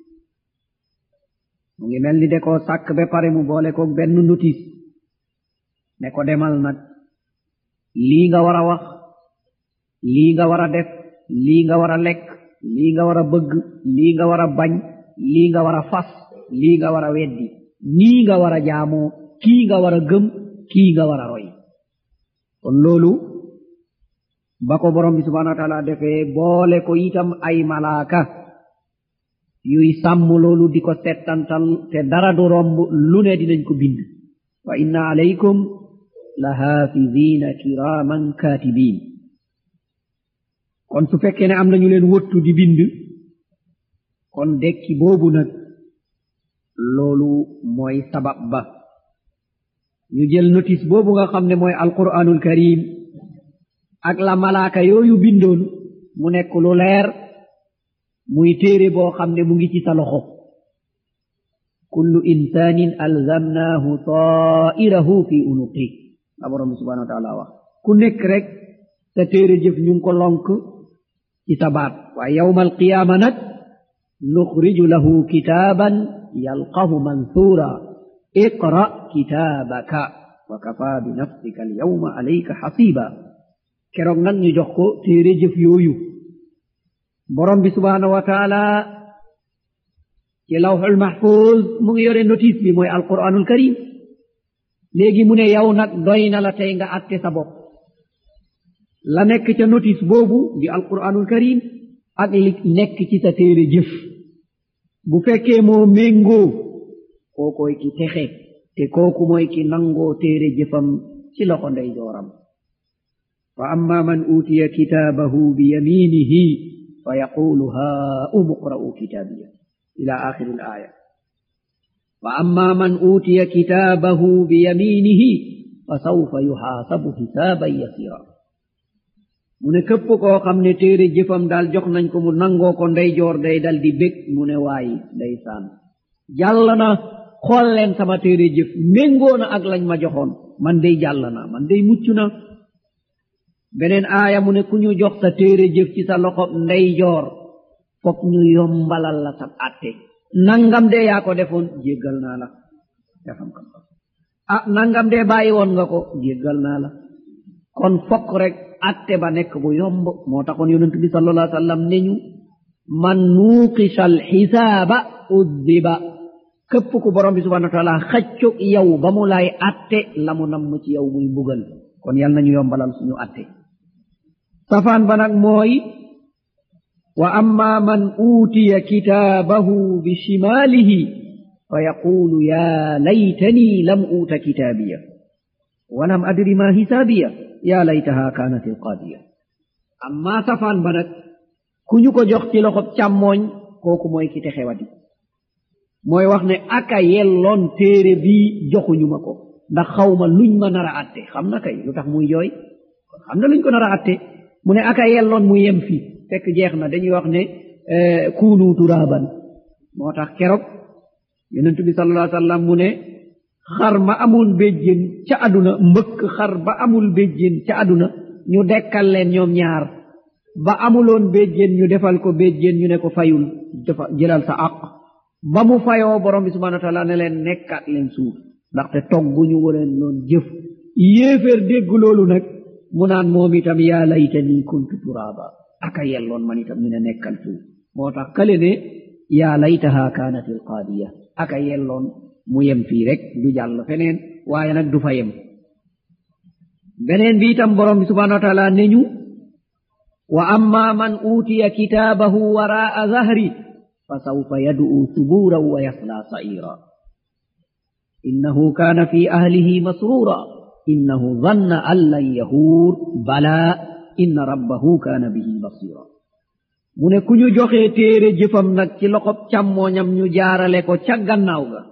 mu ngi mel ni de ko sàkk ba pare mu boole ko benn notice ne ko demal nag lii nga war a wax lii nga war a def lii nga war a lekk lii nga war a bëgg lii nga war a bañ lii nga war a fas lii nga war a weddi nii nga war a jaamoo kii nga war a gëm kii nga war a roy kon loolu ba ko borom bi subhanahu wa taala defee boole ko itam ay malaaka yuy sàmm loolu di ko settantal te dara du romb lu ne dinañ ko bind wa inna alaykum la haafizina kiraman katibin kon su fekkee ne am nañu leen wottu di bind kon dekki boobu nag loolu mooy sabab ba ñu jël notice boobu nga xam ne mooy alquranul karim ak la malaaka yooyu bindoon mu nekk lu leer muy téere boo xam ne mu ngi ci sa loxo kullu insanin alzamnahu ta'irahu fi unuqi la borom subhanahu wa ta'ala wax ku nekk rek sa téere jëf ñu ngi ko lonk ci sa baat waaye yawmal qiyaama nag nuxriju lahu kitaaban yalqahu mansuura iqra kitaabaka wa kafa bi nafsika al yawma alayka hasiba keroog nag ñu jox ko téere jëf yooyu borom bi subhanahu wa taala ci lawhul mahfuz mu ngi yore notice bi mooy alquranul karim léegi mu ne yow nag doy na la tey nga atte sa bopp la nekk ca notice boobu di alquranul karim ak li nekk ci sa téere jëf bu fekkee moo méngoo kookoy ki texe te kooku mooy ki nangoo téere jëfam ci loxo ndey jooram fa amma man utiya kitaabahu bi yaminihi fa yaqulu haa'umu iqra'u kitaabiya ila akhiri al-aya wa amma man utiya kitaabahu bi yaminihi fa sawfa yuhaasabu hisaaban yasira mu ne képp koo xam ne téere jëfam daal jox nañ ko mu nangoo ko ndeyjoor day dal di bég mu ne waayi day saan jàll na xool leen sama téere jëf méngoo na ak lañ ma joxoon man day jàll na man day mucc na beneen aaya mu ne ku ñu jox sa téere jëf ci sa loxo ndeyjoor fokk ñu yombalal la sa atte nangam de yaa ko defoon jéggal naa la ya xam kam ah nangam de bàyyi woon nga ko jéggal naa la kon fokk rek atte ba nekk bu yomb moo taxoon yonent bi sallallahu alayhi wa sallam ne ñu man nuuqisha alxisaaba uddiba képp ku borom bi subhanahu wa taala xaccu yow ba mu lay atte la mu namm ci yow muy mbugal kon yal nañu yombalal suñu atte safaan ba nag mooy wa amma man utiya kitaabahu bi shimaalihi fa yaqulu ya laytani lam uta kitaabiya wa lam adri ma hisaabiya ya laytaha kaanat alqaadiya amma safaan ba nag ku ñu ko jox ci loxob càmmooñ kooku mooy ki te xewati mooy wax ne aka yelloon téere bii joxuñu ma ko ndax xaw ma luñ ma nar a atte xam na kay lu tax muy jooy xam na luñ ko nar a atte mu ne aka yelloon mu yem fii fekk jeex na dañuy wax ne kuunu turaaban moo tax keroog yonent bi sallallahu alayhi wa sallam mu ne xar ma amul béjjén ca àdduna mbëkk xar ba amul béjjén ca àdduna ñu dekkal leen ñoom ñaar ba amuloon béjjén ñu defal ko béjjén ñu ne ko fayul dafa jëlal sa àq ba mu fayoo borom bi subhanahu wa taala ne leen nekkaat leen suuf ndaxte togguñu waleen loon jëf yéeféer dégg loolu nag mu naan moom itam yaa laytani kuntu turaaba aka yelloon man itam ñu ne nekkal suuf moo tax kale ne yaa laytaha kaanat alqaadiya aka yelloon mu yem fii rek du jàll feneen waaye nag du fa yem beneen bi itam borom bi subhanahu wa taala ne ñu wa amma man utiya kitaabahu waraa zahri fa sawfa yad'u suburan wa yasla sa'ira innahu kaana fi ahlihi masrura innahu dhanna an lan yahuur bala inna rabbahu kaana bihi basira mu ne ku ñu joxee téere jëfam nag ci loxob càmmooñam ñu jaarale ko ca gannaaw ga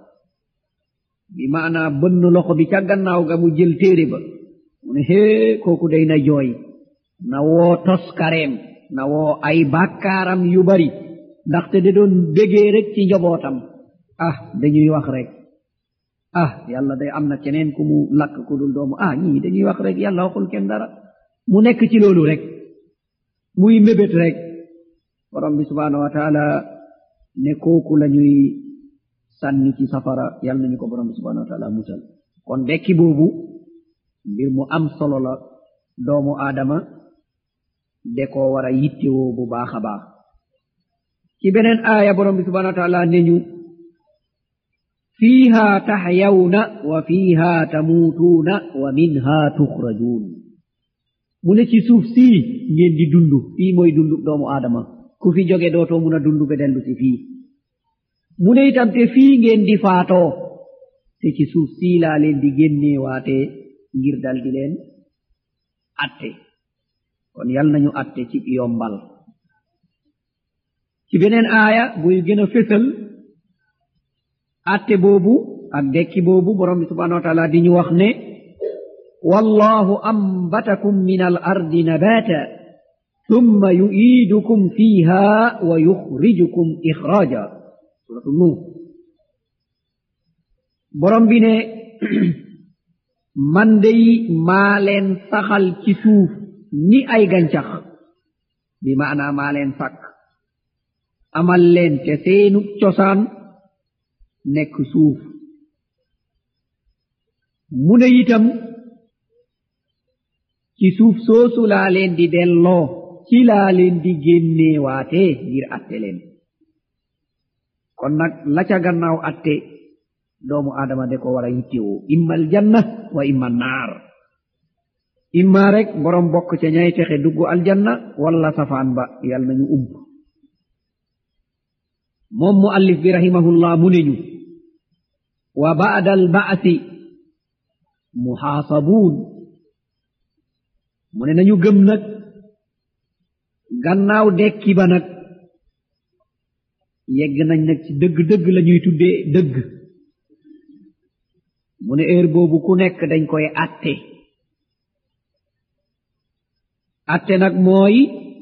bi maanaa bënn loxo bi ca gannaaw ga mu jël téere ba mu ne hee kooku day na jooy na woo toskareem na woo ay bàkkaaram yu bari ndaxte da doon bégee rek ci njobootam ah dañuy wax rek ah yàlla day am na keneen ku mu lakk ku dul doomu ah ñii dañuy wax rek yàlla waxul kenn dara mu nekk ci loolu rek muy mébét rek borom bi subhanahu wa taala ne kooku la ñuy sànni ci safara yàlla nañu ko borom bi subhanahu wa taala musal kon dekki boobu mbir mu am solo la doomu aadama de koo war a yittewoo bu baax a baax ci beneen aaya borom bi subhanahu wa taala ne ñu fiiha taxyawna wa fiiha tamuutuuna wa minha tuxrajuun mu ne ci suuf sii ngeen di dund fii mooy dund doomu aadama ku fi jóge dootoo mun a dund be dellu si fii mu ne itam te fii ngeen di faatoo te ci suuf sii laa leen di génneewaatee ngir dal di leen atte kon yal nañu atte ci yombal ci beneen aaya buy gën a fésal atte boobu ak dekki boobu borom bi subhanahu wa taala di ñu wax ne wallahu ambatakum min al ardi nabata thumma yu'idukum fiha wa yukhrijukum ikhraja suratu nuh borom bi ne man dey maa leen saxal ci suuf ni ay gàncax bi maanaa maa leen sàkk amal leen te seenu cosaan nekk suuf mu ne itam ci suuf soosu laa leen di delloo ci laa leen di génneewaate ngir atte leen kon nag la ca gannaaw atte doomu aadama de ko war a yittewoo imma aljanna wa imma naar imma rek borom bokk ca ñay texe dugg aljanna walla safaan ba yal nañu umb moom mu allif bi rahimahullah mu ne ñu wa ba'da alba'si muhaasabuun mu ne nañu gëm nag gannaaw dekki ba nag yegg nañ nag ci dëgg-dëgg la ñuy tuddee dëgg mu ne heure boobu ku nekk dañ koy atte atte nag mooy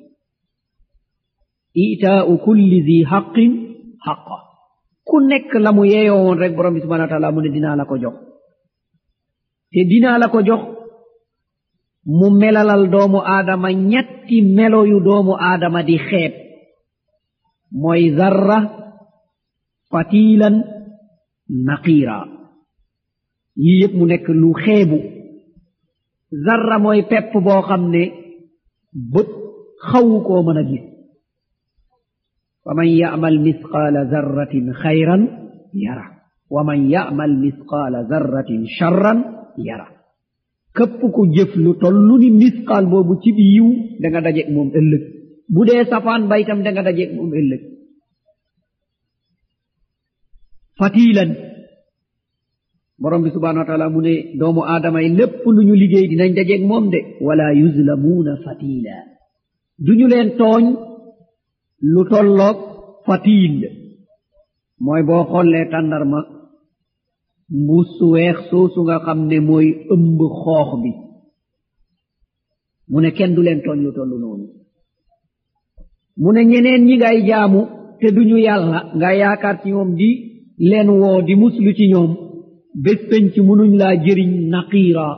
itaa'u kulli zi haqqin haqqa ku nekk la mu yeeyoo woon rek borom bi subhanahu wa taala mu ne dinaa la ko jox te dinaa la ko jox mu melalal doomu aadama ñetti melo yu doomu aadama di xeeb mooy zarra fatilan naqiira yii yépp mu nekk lu xeebu zarra mooy pepp boo xam ne bët xawu koo mën a gis wa man ya'mal misqaala zarratin xayran yara wa man ya'mal misqaala zarratin sharran yara képp ku jëf lu tollu ni misqaal boobu ci bi yiw da nga dajeeg moom ëllëg bu dee safaan ba itam da nga dajeeg moom ëllëg fatilan borom bi subhanahu wa taala mu ne doomu aadama yi lépp lu ñu liggéey dinañ dajeeg moom de wala yuzlamuuna fatila duñu leen tooñ lu tolloog fatil mooy boo xollee tàndarma mbuus su weex soosu nga xam ne mooy ëmb xoox bi mu ne kenn du leen tooñ lu tollu noonu mu ne ñeneen ñi ngay jaamu te duñu yàlla nga yaakaar ci ñoom di leen woo di muslu ci ñoom bés penc munuñ laa jëriñ naqiira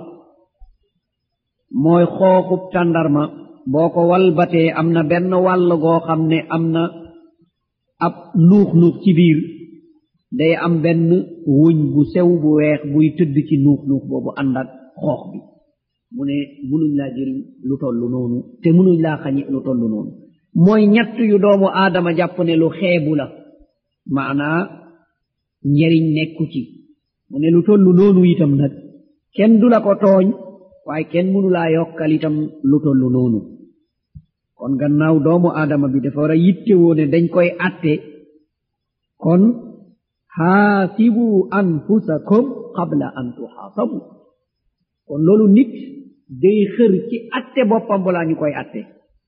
mooy xooxub tàndarma boo ko walbatee am na benn wàll goo xam ne am na ab nuux nuux ci biir day am benn wuñ bu sew bu weex buy tëdd ci nuux nuux boobu ànd ak xoox bi mu ne munuñ laa jëriñ lu tollu noonu te munuñ laa xañi lu tollu noonu mooy ñett yu doomu aadama jàpp ne lu xeebu la maanaa njëriñ nekku ci mu ne lu tollu noonu itam nag kenn du la ko tooñ waaye kenn mënu laa yokkal itam lu tollu noonu kon gannaaw doomu aadama bi dafa war a yittewoo ne dañ koy atte kon haasibu anfusakum qabla an tuhaasabu kon loolu nit day xër ci atte boppam balaa ñu koy atte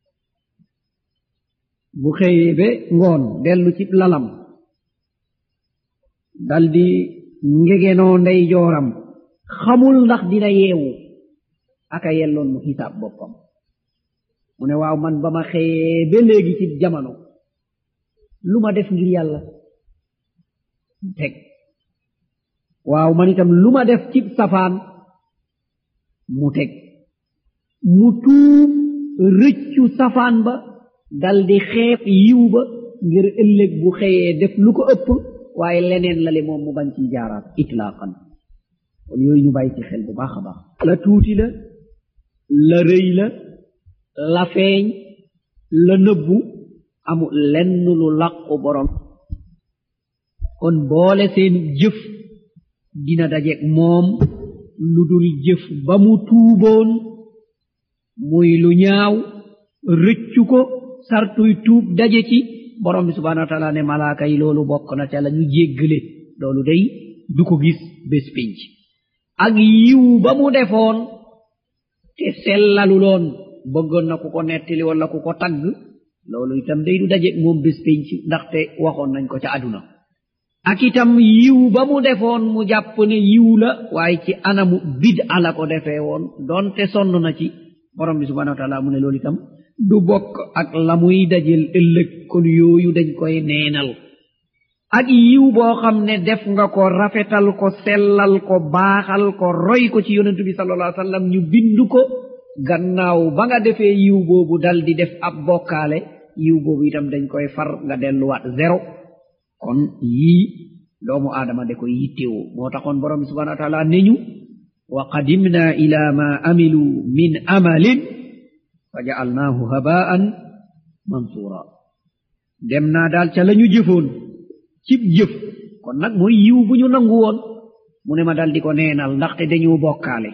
bu xëyee be ngoon dellu ci lalam daldi ngegenoo ndey jooram xamul ndax dina yeewu aka yelloon mu xisaab boppam mu ne waaw man ba ma xëyee ba léegi ci jamono lu ma def ngir yàlla mu teg waaw man itam lu ma def ci safaan mu teg mu tuub rëccu safaan ba daldi xeeb yiw ba ngir ëllëg bu xëyee def lu ko ëpp waaye leneen la le moom mu bañ ci jaaraat itlaaqan kon yooyu ñu bàyyi ci xel bu baax a baax la tuuti la la rëy la la feeñ la nëbbu amul lenn lu làqu borom kon boole seen jëf dina dajeeg moom lu dul jëf ba mu tuuboon muy lu ñaaw rëccu ko sartuy tuub daje ci borom bi subhanahu wa taala ne malaaka yi loolu bokk na ca la ñu jéggale loolu day du ko gis bés pénc ak yiw ba mu defoon te sellalu loon bëggoon na ku ko nettali wala ku ko tagg loolu itam day du dajeeg moom bés penc ndaxte waxoon nañ ko ca àdduna ak itam yiw ba mu defoon mu jàpp ne yiw la waaye ci anamu bid'a la ko defee woon doonte sonn na ci borom bi subhanahu wa taala mu ne loolu itam du bokk ak la muy dajel ëllëg kon yooyu dañ koy neenal ak yiw boo xam ne def nga ko rafetal ko sellal ko baaxal ko roy ko ci yonentu bi sallallahu alayhi wa sallam ñu bindu ko gannaaw ba nga defee yiw boobu dal di def ab bokkaale yiw boobu itam dañ koy far nga delluwaat zéro kon yii doomu aadama da koy yittewoo moo taxoon borom bi subhanahu wa taala ne ñu wa qadimna ila ma amilu min amalin fa ja'alnaahu habaan mansura dem naa daal ca la ñu jëfoon cib jëf kon nag mooy yiw bu ñu nangu woon mu ne ma dal di ko neenal ndaxte dañoo bokkaale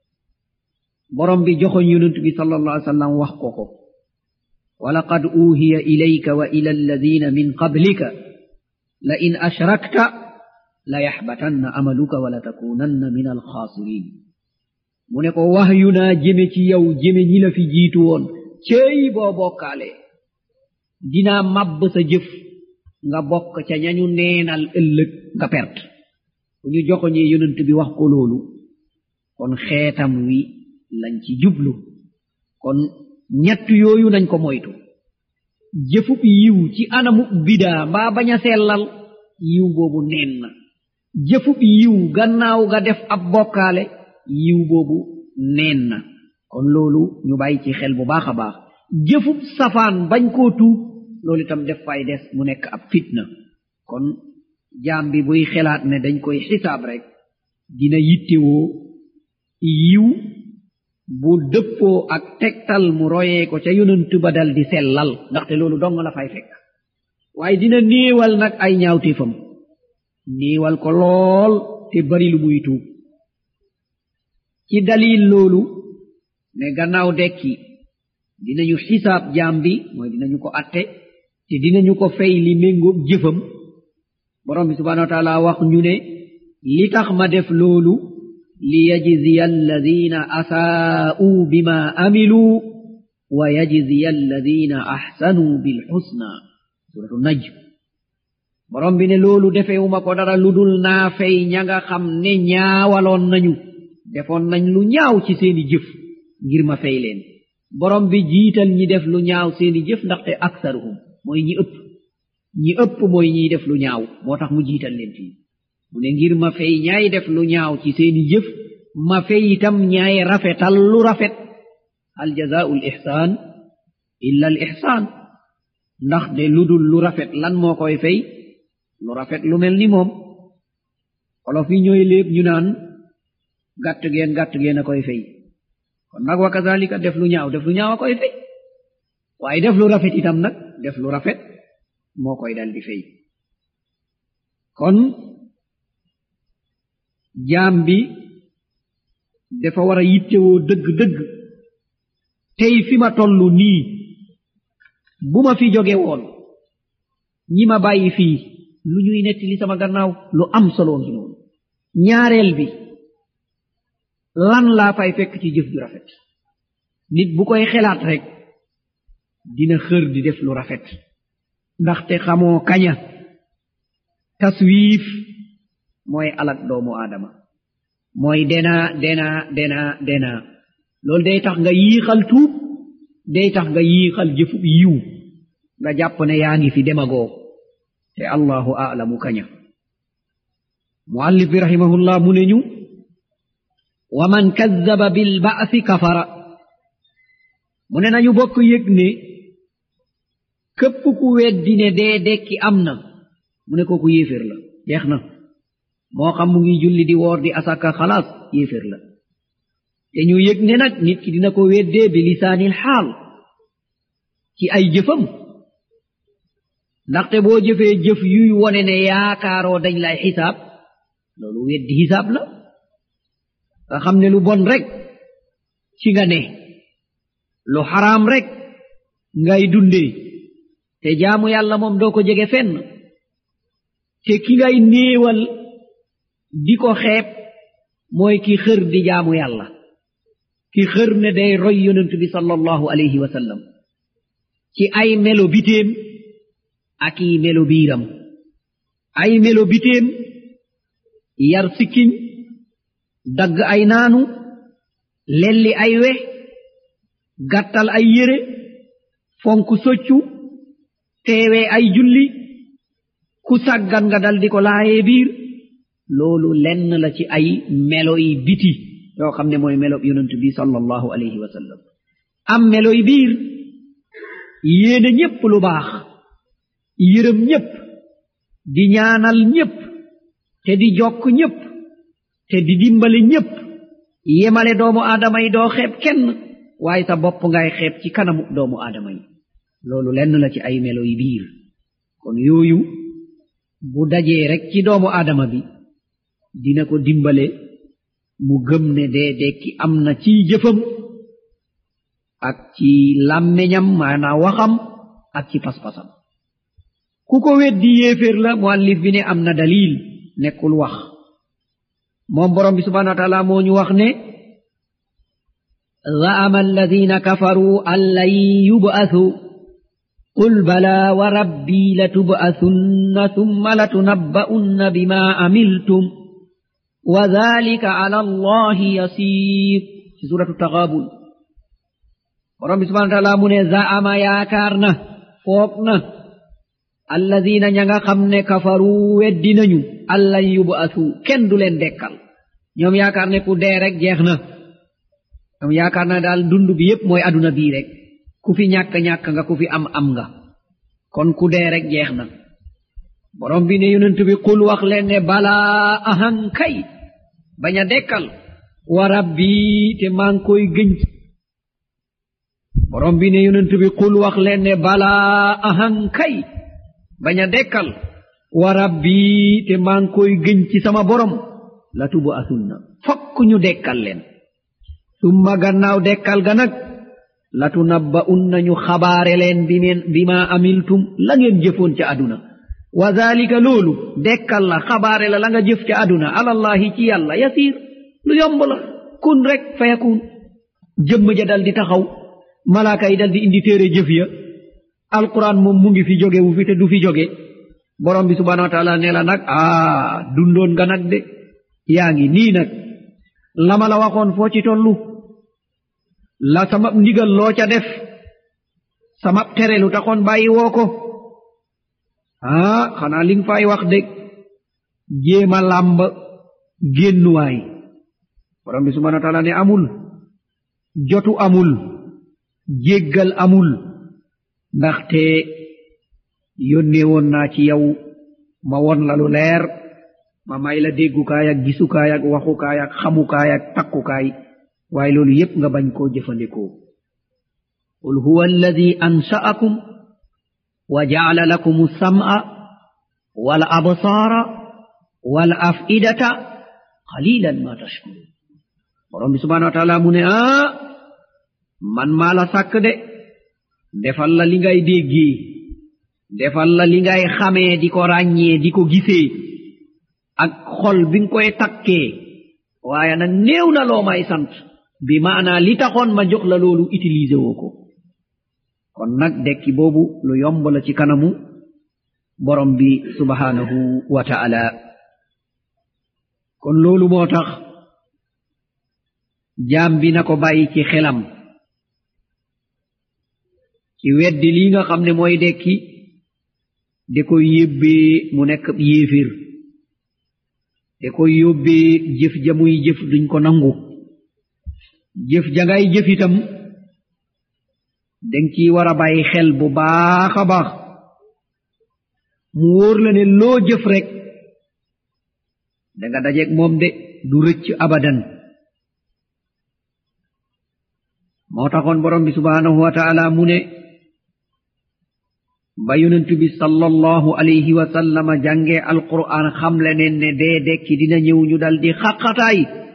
borom bi joxoñ yonent bi sallallahu alayhi wa sallam wax ko ko wa laqad uhiya ilayka wa ila alladina min qablika la in ashrakta la yaxbatanna amaluka wa la takunanna min alxaasirin mu ne ko wahyu naa jëme ci yow jëme ñi la fi jiitu woon céy boo bokkaale dinaa mabb sa jëf nga bokk ca ñañu neenal ëllëg nga perte bu ñu joxoñee yonent bi wax ko loolu kon xeetam wi lañ ci jublu kon ñett yooyu nañ ko moytu jëfub yiw ci anamu bidaa mbaa bañ a sellal yiw boobu neen na jëfub yiw gannaaw ga def ab bokkaale yiw boobu neen na kon loolu ñu bàyyi ci xel bu baax a baax jëfub safaan bañ koo tuub loolu itam def fay des mu nekk ab fitna kon jaam bi buy xelaat ne dañ koy xisaab rek dina yittewoo yiw bu dëppoo ak tegtal mu royee ko ca yonent ba dal di sellal ndaxte loolu dong la fay fekk waaye dina néewal nag ay ñaawteefam néewal ko lool te bari lu muy tuub ci dalil loolu ne gannaaw dekki dinañu xisaab jaam bi mooy dinañu ko atte te dinañu ko fay li méngoog jëfam borom bi subhanahu wa taala wax ñu ne li tax ma def loolu li yajziya alladina asaa'u bima amilu wa yajziya alladina ahsanu bil husna suratu najm borom bi ne loolu defewuma ko dara lu dul naa fay ña nga xam ne ñaawaloon nañu defoon nañ lu ñaaw ci seeni jëf ngir ma fay leen borom bi jiital ñi def lu ñaaw seeni jëf ndaxte aksaruhum mooy ñi ëpp ñi ëpp mooy ñiy def lu ñaaw moo tax mu jiital leen fii mu ne ngir ma fay ñaay def lu ñaaw ci seeni jëf ma fay itam ñaay rafetal lu rafet al jazaa'u al ihsaan illa al ihsaan ndax de lu dul lu rafet lan moo koy fay lu rafet lu mel ni moom xolof yi ñooy léeb ñu naan gàtt geen gàtt geen a koy fay kon nag wa kazalika def lu ñaaw def lu ñaaw a koy fay waaye def lu rafet itam nag def lu rafet moo koy dal di fay kon jaam bi dafa war a yittewoo dëgg-dëgg tey fi ma tollu nii bu ma fi jóge woon ñi ma bàyyi fii lu ñuy netti li sama gannaaw lu am solo ngi noonu ñaareel bi lan laa fay fekk ci jëf ju rafet nit bu koy xelaat rek dina xër di def lu rafet ndaxte xamoo kaña taswiif mooy alak doomu aadama mooy dena dena dena dena loolu day tax nga yiixal tuub day tax nga yiixal jëfub yiw nga jàpp ne yaa ngi fi demagoo te allahu a'lamu kaña muallif bi rahimahullah mu ne ñu wa man kazzaba bil ba'si kafara mu ne nañu bokk yëg ne képp ku weddi ne dee dekki am na mu ne kooku yéeféer la jeex na moo xam mu ngi julli di woor di asaka xalaas yéeféer la te ñu yëg ne nag nit ki dina ko weddee bi lisaanil xaal ci ay jëfam ndaxte boo jëfee jëf yuy wone ne yaakaaroo dañ lay xisaab loolu weddi xisaab la nga xam ne lu bon rek ci nga ne lu xaraam rek ngay dundee te jaamu yàlla moom doo ko jege fenn te ki ngay néewal di ko xeeb mooy ki xër di jaamu yàlla ki xër ne day roy yonent bi sallallahu alayhi wa sallam ci ay melo biteem ak i melo biiram ay melo biteem yar sikkiñ dagg ay naanu lelli ay we gàttal ay yére fonk soccu teewe ay julli ku sàggan nga dal di ko laayee biir loolu lenn la ci ay melo yi biti yoo xam ne mooy melo yonent bi sallallahu alayhi wa sallam am melo yi biir yéene ñépp lu baax yërëm ñépp di ñaanal ñépp te di jokk ñépp te di dimbali ñépp yemale doomu aadama yi doo xeeb kenn waaye sa bopp ngay xeeb ci kanamu doomu aadama yi loolu lenn la ci ay melo yi biir kon yooyu bu dajee rek ci doomu aadama bi dina ko dimbale mu gëm ne dee dekki am na ci jëfam ak ci làmmeñam maanaa waxam ak ci pas-pasam ku ko weddi yéeféer la muallif bi ne am na dalil nekkul wax moom borom bi subhanahu wa taala moo ñu wax ne zaama alladina kafaru an lan yub'athu qul bala wa rabbi latub'athunna thumma latunabba'unna bima amiltum wa dhalika ala allahi yasir ci suratu taghabun borom bi subhanahu wa taala mu ne zaama yaakaar na foog na alladina ña nga xam ne kafaru weddi nañu an lan yub'athu kenn du leen dekkal ñoom yaakaar ne ku dee rek jeex na ñoom yaakaar na daal dund bi yépp mooy aduna bii rek ku fi ñàkk-ñàkk nga ku fi am am nga kon ku dee rek jeex na borom bi ne yonent bi qul wax leen ne balaa ahan kay bañ a dekkal wa rabbi te maa ngi koy gëñ borom bi ne yonent bi qul wax leen ne balaa ahan kay bañ a dekkal wa rabbi te maa ngi koy gëñ ci sama borom la tubu asunna fokk ñu dekkal leen summa gannaaw dekkal ga nag la tunabba'unna ñu xabaare leen bi men bi ma amiltum la ngeen jëfoon ca aduna wa zalika loolu dekkal la xabaare la la nga jëf ca aduna alallahi ci yàlla yasiir lu yomb la kun rek fayakun jëmm ja dal di taxaw malaaka yi dal di indi téere jëf ya alquran moom mu ngi fi jóge wu fi te du fi jóge borom bi subhanahu wa taala ne la nag aa dundoon nga nag de yaa ngi nii nag lama la waxoon foo ci tollu la sama ndigal loo ca def sama tere lu taxoon bàyyi woo ko ah xanaa li nga fay wax de jéema làmb génnuwaay borom bi subhanahu wa taala ne amul jotu amul jéggal amul ndaxte yónnee woon naa ci yow ma won la lu leer ma may la déggukaay ak gisukaay ak waxukaay ak xamukaay ak takkukaay waaye loolu yépp nga bañ koo jëfandikoo qul huwa alladi ansha'akum wa ja'ala lakum as-sam'a wal absaara wal af'idata qalilan ma tashkurun borom bi subhanahu wa ta'ala mu ne ah man maa la sàkk de defal la li ngay déggee defal la li ngay xamee di ko ràññee di ko gisee ak xol bi nga koy takkee waaye nag néew na loo may sant bi maanaa li taxoon ma jox la loolu utiliser woo ko kon nag dekki boobu lu yomb la ci kanamu borom bi subhanahu wa ta'ala kon loolu moo tax jaam bi na ko bàyyi ci xelam ci weddi lii nga xam ne mooy dekki da koy yóbbee mu nekk yéefir da koy yóbbee jëf ja muy jëf duñ ko nangu jëf ja ngay jëf itam dang ci war a bàyyi xel bu baax a baax mu wóor la ne loo jëf rek da nga dajeeg moom de du rëcc abadan moo taxoon borom bi subhanahu wa ta'ala mu ne ba yonent bi sallallahu alayhi wa sallam jànge alquran xamle neen ne dee dekki dina ñëw ñu dal di xaqataay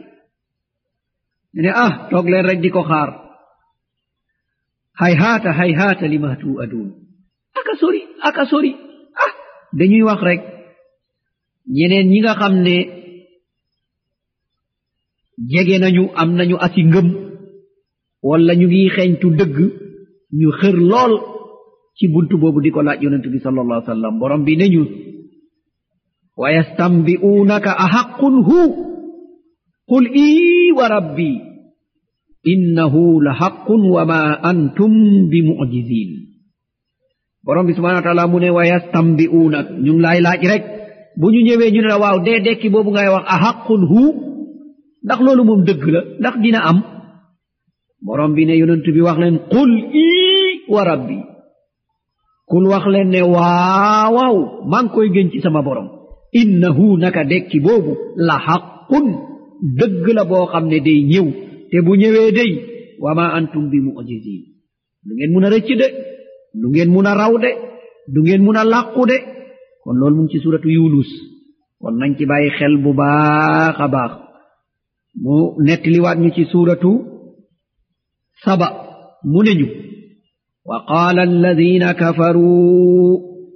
ne ah toog leen rek di ko xaar hay haata hay haata lima tu'adun aka sori aka sori ah dañuy wax rek ñeneen ñi nga xam ne jege nañu am nañu asi ngëm wala ñu ngi xeeñtu dëgg ñu xër lool ci buntu boobu di ko laaj yonent bi sallallahu alayhi wa sallam borom bi ne ñu wa yastambi'unaka ahaqqun hu qul ii wa rabbi innahu la haqqun wa ma antum bi mu'jizin borom bi subhanahu wa ta'ala mu ne wa yastambi'unak ñu ngi lay laaj rek bu ñu ñëwee ñu ne la waaw dee dekki boobu ngay wax ahaqqun hu ndax loolu moom dëgg la ndax dina am borom bi ne yonent bi wax leen qul ii wa rabbi kul wax leen ne waaw waaw maa ngi koy gën ci sama borom innahu naka dekki boobu la haqqun dëgg la boo xam ne day ñëw te bu ñëwee day wa ma antum bi mu'jizin du ngeen mun a rëcc de du ngeen mun a raw de du ngeen mun a làqu de kon loolu mu ngi ci suratu yunus kon nañ ci bàyyi xel bu baax a baax mu nettaliwaat ñu ci suratu saba mu ne ñu wa qaala alladina kafaruu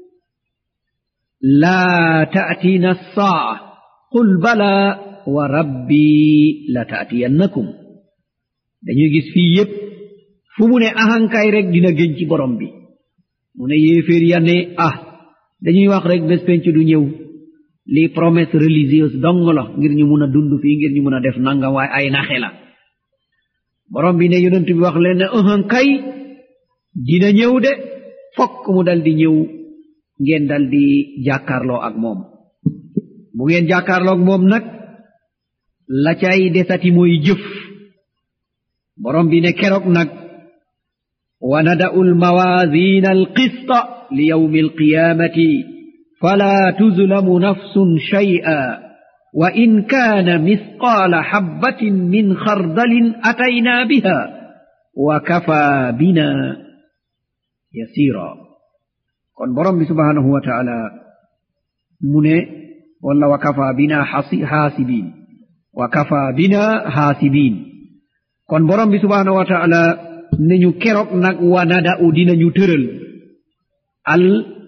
laa ta'tina as-saa'a qul bala wa rabbi la ta'tiyannakum dañuy gis fii yépp fu mu ne ahankay rek dina gën ci borom bi mu ne yéeféer ya ne ah dañuy wax rek bés penc du ñëw lii promesse religieuse dong la ngir ñu mun a dund fii ngir ñu mun a def nangam waaye ay naxe la borom bi ne yonent bi wax leen ne ahankay dina ñëw de fokk mu dal di ñëw ngeen dal di jàkkaarloo ak moom bu ngeen jàkkaarloo ak moom nag la cay desati mooy jëf borom bi ne keroog nag wa nada'u almawazina alqista li yawmi alqiyamati fala tuzlamu nafsun shay'a wa in kana misqala habbatin min khardalin atayna biha wa kafa bina yasira kon borom bi subhanahu wa ta'ala mu ne walla wa kafa bina hasibin wa kafa bina hasibin kon borom bi subhanahu wa ta'ala ne ñu keroog nag wa nada'u dinañu tëral al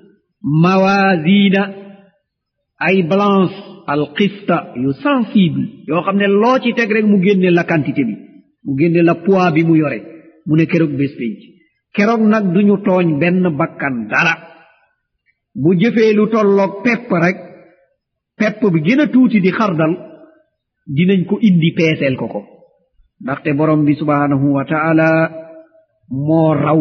mawazina ay balance al qista yu sensible yoo xam ne loo ci teg rek mu génne la quantité bi mu génne la poids bi mu yore mu ne keroog bés pénc keroog nag duñu tooñ benn bakkan dara bu jëfee lu tolloog pepp rek pepp bi gën a tuuti di xardal dinañ ko indi peeseel ko ko ndaxte borom bi subhanahu wa ta'ala moo raw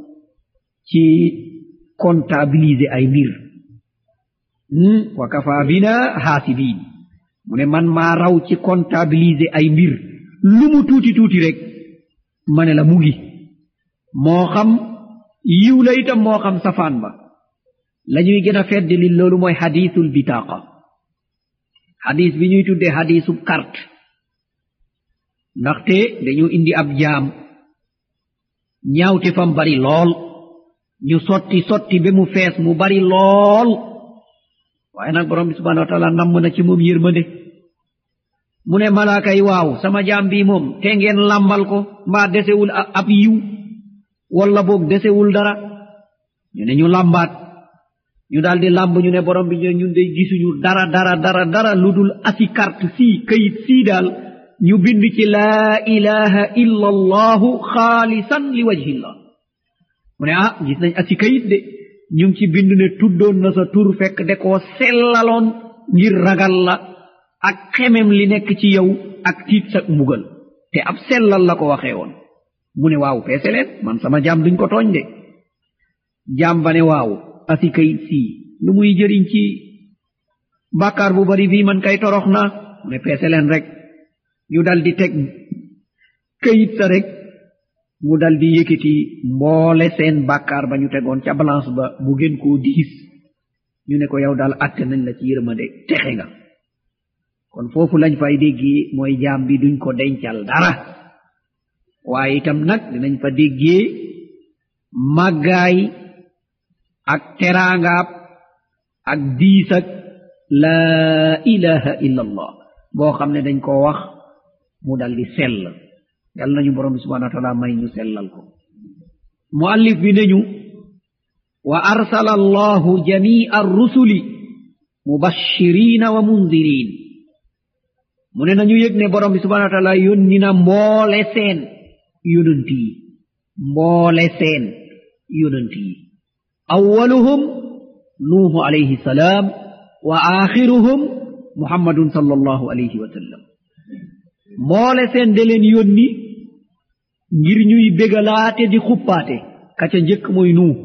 ci comptabiliser ay mbir hmm? wa kafa bina hasibin mu ne man maa raw ci comptabiliser ay mbir lu mu tuuti tuuti rek ma ne la mu ngi moo xam yiw la itam moo xam safaan ba la ñuy gën a fedd li loolu mooy xadiisul bitaaqa xadiis bi ñuy tuddee xadiisub carte ndaxte dañu indi ab jaam ñaawte fam bari lool ñu sotti sotti ba mu fees mu bari lool waaye nag borom bi subhanahu wa taala namm na ci moom yërmande mu ne malaaka yi waaw sama jaam bi moom te ngeen làmbal ko mbaa desewul ab yiw walla boog desewul dara ñu ne ñu làmbaat ñu daldi làmb ñu ne borom bi ñun day gisuñu dara dara dara dara lu dul asi carte sii kayit sii daal ñu bind ci laa ilaha illa allahu xaalisan li wajhillah mu ne ah gis nañ asi kayit de ñu ngi ci bind ne tuddoon na sa tur fekk de koo sellaloon ngir ragal la ak xemem li nekk ci yow ak tiit sa mbugal te ab sellal la ko waxee woon mu ne waaw peese leen man sama jaam duñ ko tooñ de jaam ba ne waaw asi kayit sii lu muy jëriñ ci bàkkaar bu bari bii man kay torox na mu ne peese leen rek ñu dal di teg kayit sa rek mu dal di yëkkati mboole seen bàkkaar ba ñu tegoon ca balance ba mu gën koo diis ñu ne ko yow daal atte nañ la ci yërmande texe nga kon foofu lañ fay déggee mooy jaam bi duñ ko dencal dara waaye itam nag dinañ fa déggee màggaay ak teraangaab ak diis ak laa ilaha illa allah boo xam ne dañ koo wax mu dal di sell yàlla nañu borom bi subhanahu wa taala may ñu sellal ko muallif bi nañu wa arsala allahu jamia arrusuli mubashirina wa mundirin mu ne nañu yëg ne borom bi subhanahu wa taala yónni na mboole seen yonent yi mboole seen yonent yi awwaluhum nuuhu alayhi salaam wa aaxiruhum muhammadun sallallahu alayhi wa sallam mboole seen de leen yónni ngir ñuy bégalaate di xuppaate ka ca njëkk mooy nuuh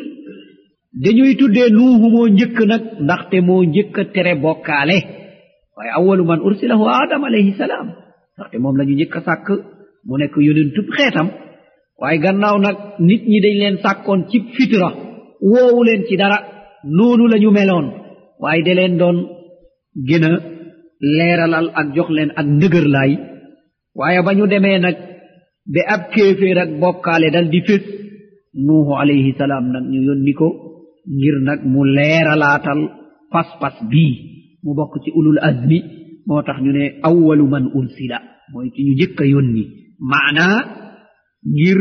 dañuy tuddee nuuhu moo njëkk nag ndaxte moo njëkk tere bokkaale waaye awwalu man ursilahu adam alayhi salaam ndaxte moom la ñu njëkk a sàkk mu nekk yonentub xeetam waaye gannaaw nag nit ñi dañ leen sàkkoon ci fitra woowu leen ci dara noonu la ñu meloon waaye da leen doon gën a leeralal ak jox leen ak ndëgërlaay waaye ba ñu demee nag ba ab kéeféer ak bokkaale dal di fés nuuhu alayhi salaam nag ñu yónni ko ngir nag mu leeralaatal pas-pas bii mu bokk ci ulul azmi moo tax ñu ne awwalu man ursila mooy ci ñu jëkk a yónni maanaa ngir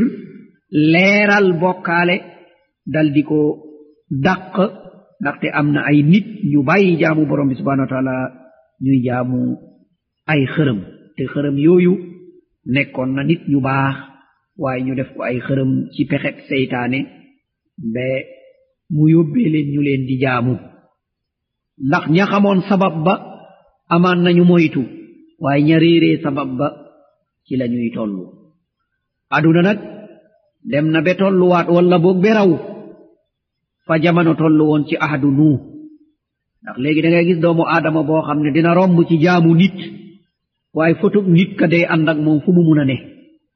leeral bokkaale dal di ko dàq ndaxte am na ay nit ñu bàyyi jaamu borom bi subhanahu wa taala ñuy jaamu ay xërëm te xërëm yooyu nekkoon na nit ñu baax waaye ñu def ko ay xërëm ci pexek seytaane ba mu yóbbee leen ñu leen di jaamu ndax ña xamoon sabab ba amaan nañu moytu waaye ña réeree sabab ba ci la ñuy tollu aduna nag dem na be tolluwaat walla boog be raw fa jamono tollu woon ci ahadu nuuh ndax léegi da ngay gis doomu aadama boo xam ne dina romb ci jaamu nit waaye photo nit ka day ànd ak moom fu mu mun a ne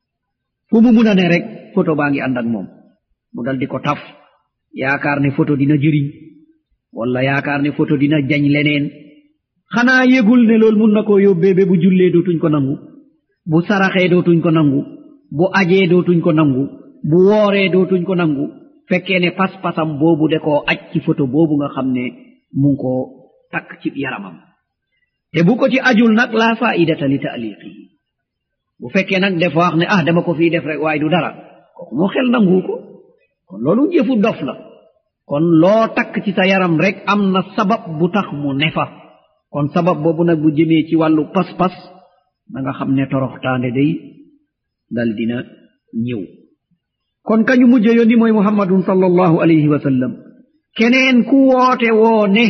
fu mu mun a ne rek photo baa ngi ànd ak moom mu dal di ko taf yaakaar ne photo dina jëriñ walla yaakaar ne photo dina jañ leneen xanaa yégul ne loolu mun na koo yóbbee ba bu jullee dootuñ ko nangu bu saraxee dootuñ ko nangu bu ajee dootuñ ko nangu bu wooree dootuñ ko nangu fekkee ne pas-pasam boobu de koo aj ci photo boobu nga xam ne mu ngi koo takk ci yaramam te bu ko ci ajul nag laa faidata li taaliqi bu fekkee nag dafa wax ne ah dama ko fii def rek waaye du dara kooku moo xel nangu ko kon loolu jëfu dof la kon loo takk ci sa yaram rek am na sabab bu tax mu nefa kon sabab boobu nag bu jëmee ci wàllu pas-pas na nga xam ne toroxtaande day dal dina ñëw kon kañu mujj yónni mooy muhammadun sallallahu alayhi wa sallam keneen ku woote woo ne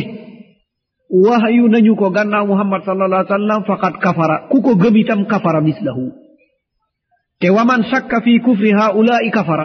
wahyu nañu ko gannaaw muhammad sallallahu alayhi wa sallam faqad kafara ku ko gëm itam kafara mislahu te waman shakka fi kufri haulaai kafara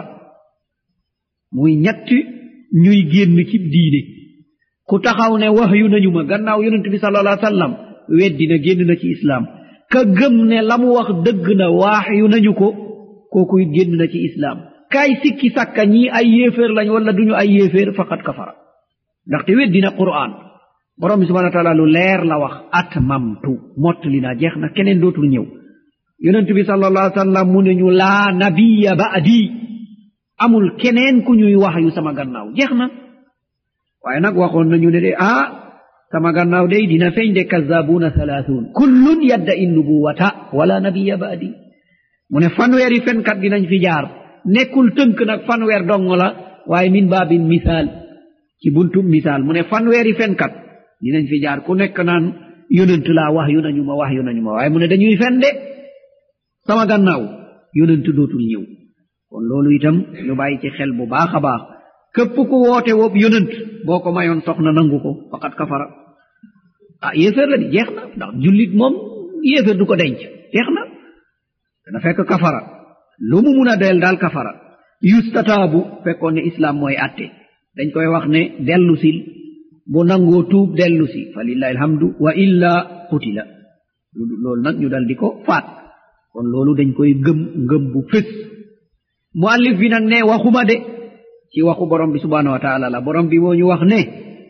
muy ñetti ñuy génn ci diine ku taxaw ne wahyu nañu ma gannaaw yonent bi sallallahu alayhi wa sallam weddi na génn na ci islaam ka gëm ne la mu wax dëgg na wahyu nañu ko kooku it génn na ci islaam kaay sikki sàkka ñii ay yéeféer lañ wala duñu ay yéeféer faqad kafara ndaxte weddi na qur'an borom bi subhanahu wa taala lu leer la wax atmamtu mottali naa jeex na keneen dootul ñëw yonent bi sallallahu alayhi wa sallam mu ne ñu laa nabiya ba'di amul keneen ku ñuy wax yu sama gannaaw jeex na waaye nag waxoon nañu ne de ah sama gannaaw day dina feeñ de kazzabuna thalathun kullun yadda in nubuwata wala nabiya ba'di mu ne fanweeri fenkat dinañ fi jaar nekkul tënk nag fanweer dong la waaye min baabin misaal ci buntu misaal mu ne fanweeri fenkat dinañ fi jaar ku nekk naan yonent laa wax yu nañu ma wax yu nañu ma waaye mu ne dañuy fen de sama gannaaw yonent dootul ñëw kon loolu itam ñu bàyyi ci xel bu baax a baax képp ku woote woob yonent boo ko mayoon soxna nangu ko faqat kafara ah yéeféer la di jeex na ndax jullit moom yéeféer du ko denc jeex na dana fekk kafara lu mu mun a del daal kafara yustataabu fekkoon ne islaam mooy atte dañ koy wax ne dellu sil bu nangoo tuub dellu si fa lillahi alhamdu wa illa qutila loolu nag ñu dal di ko faat kon loolu dañ koy gëm ngëm bu fés muallif bi nag ne waxuma de ci waxu borom bi subhanahu wa taala la borom bi moo ñu wax ne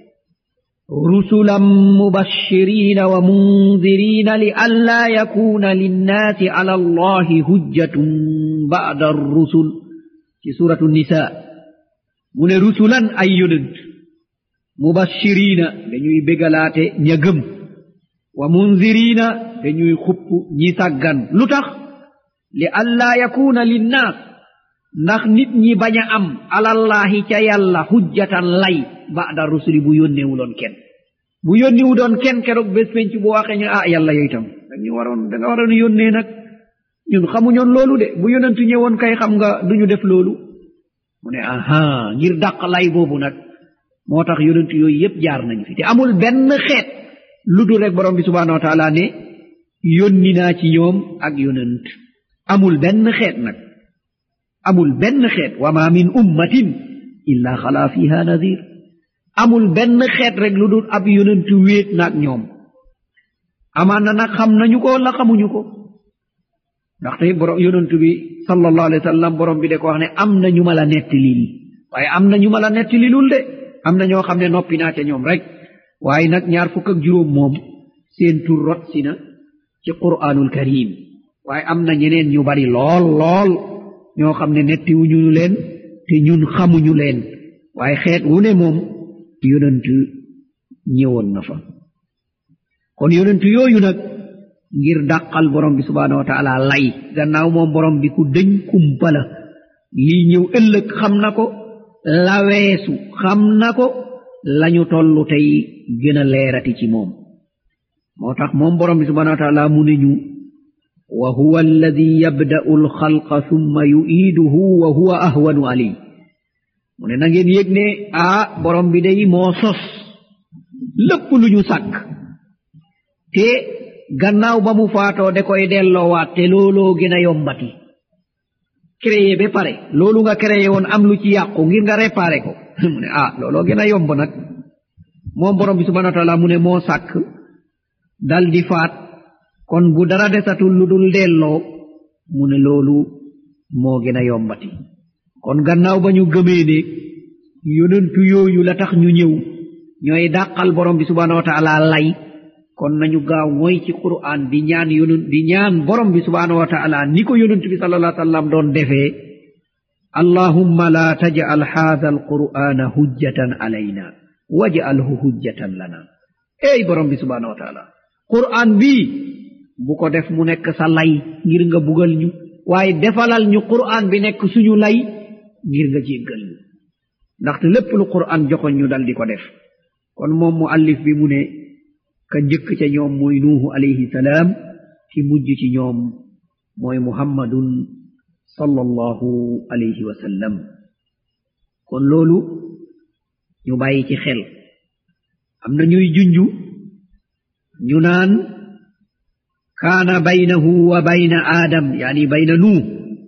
rusulan mubashirina wa mundirina li alla yakuna linnaasi ala allahi hujjatun ba'da ar-rusul ci suratu nisa mu ne rusulan ay yonent mubashirina dañuy bégalaate ña gëm wa mundirina dañuy xupp ñi sàggan lu tax li alla yakuna linnaas ndax nit ñi bañ a am alallahi ca yàlla hujjatan lay ba'da rusuli bu yónneewuloon kenn bu yónniwu doon kenn keroog bés penc bu waxee ñu ah yàlla yow itam dañu waroon da nga waroon yónnee nag ñun xamuñoon loolu de bu yonentu ñëwoon kay xam nga duñu def loolu mu ne aha ngir dàq lay boobu nag moo tax yonentu yooyu yépp jaar nañ fi te amul benn xeet lu dul rek borom bi subhanahu wa taala ne yónni naa ci ñoom ak yonent amul benn xeet nag amul benn xeet wa ma min ummatin illa xala fiha nadir amul benn xeet rek lu dul ab yonentu wéet naag ñoom amaan na nag xam nañu ko wala xamuñu ko ndaxte borom yonentu bi sallallahu alayhi wa sallam borom bi de ko wax ne am na ñu ma la nettilil waaye am na ñu ma la nettililul de am na ñoo xam ne noppi naa ca ñoom rek waaye nag ñaar fukk ak juróom moom seen tur rot si na ci qur'anul karim waaye am na ñeneen ñu bari lool lool ñoo xam ne nettiwuñu leen te ñun xamuñu leen waaye xeet wu ne moom yonent ñëwoon na fa kon yonent yooyu nag ngir dàqal borom bi subhanahu wa taala lay gannaaw moom borom bi ku dëñ kumpa la lii ñëw ëllëg xam na ko la weesu xam na ko lañu tollu tey gën a leerati ci moom moo tax moom borom bi subhanahu wa taala mu ne ñu wa huwa alladi yabda'u alxalqa thumma yu'iiduhu wa huwa ahwanu alayh mu ne na ngeen yëg ne ah borom bi day moo sos lépp lu ñu sàkk te gannaaw ba mu faatoo da koy delloowaat te looloo gën a yombati créé ba pare loolu nga créé woon am lu ci yàqu ngir nga réparé ko mu ne ah looloo gën a yomb nag moom borom bi subhanahu wa taala mu ne moo sàkk dal di faat kon bu dara desatul lu dul delloo mu ne loolu moo gën a yombati kon gannaaw ba ñu gëmee ne yonentu yooyu la tax ñu ñëw ñooy dàqal borom bi subhanahu wa taala lay kon nañu gaaw mooy ci qur'an di ñaan yonent di ñaan borom bi subhanahu wa taala ni ko yonent bi sallallahu alayhi wa sallam doon defee allahumma la taj'al hadha alqur'ana hujjatan alayna waj'alhu hujjatan lana ey borom bi subhanahu wa taala qur'an bi bu ko def mu nekk sa lay ngir nga bugal ñu waaye defalal ñu qur'an bi nekk suñu lay ngir nga jéggal ñu ndaxte lépp lu qur'an joxoñ ñu dal di ko def kon moom mu allif bi mu ne ka njëkk ca ñoom mooy nuuhu alayhi salaam ki mujj ci ñoom mooy muhammadun sallallahu alayhi wa sallam kon loolu ñu bàyyi ci xel am na ñuy junju ñu naan kaana baynahu wa bayna aadam yaani bayna nuuh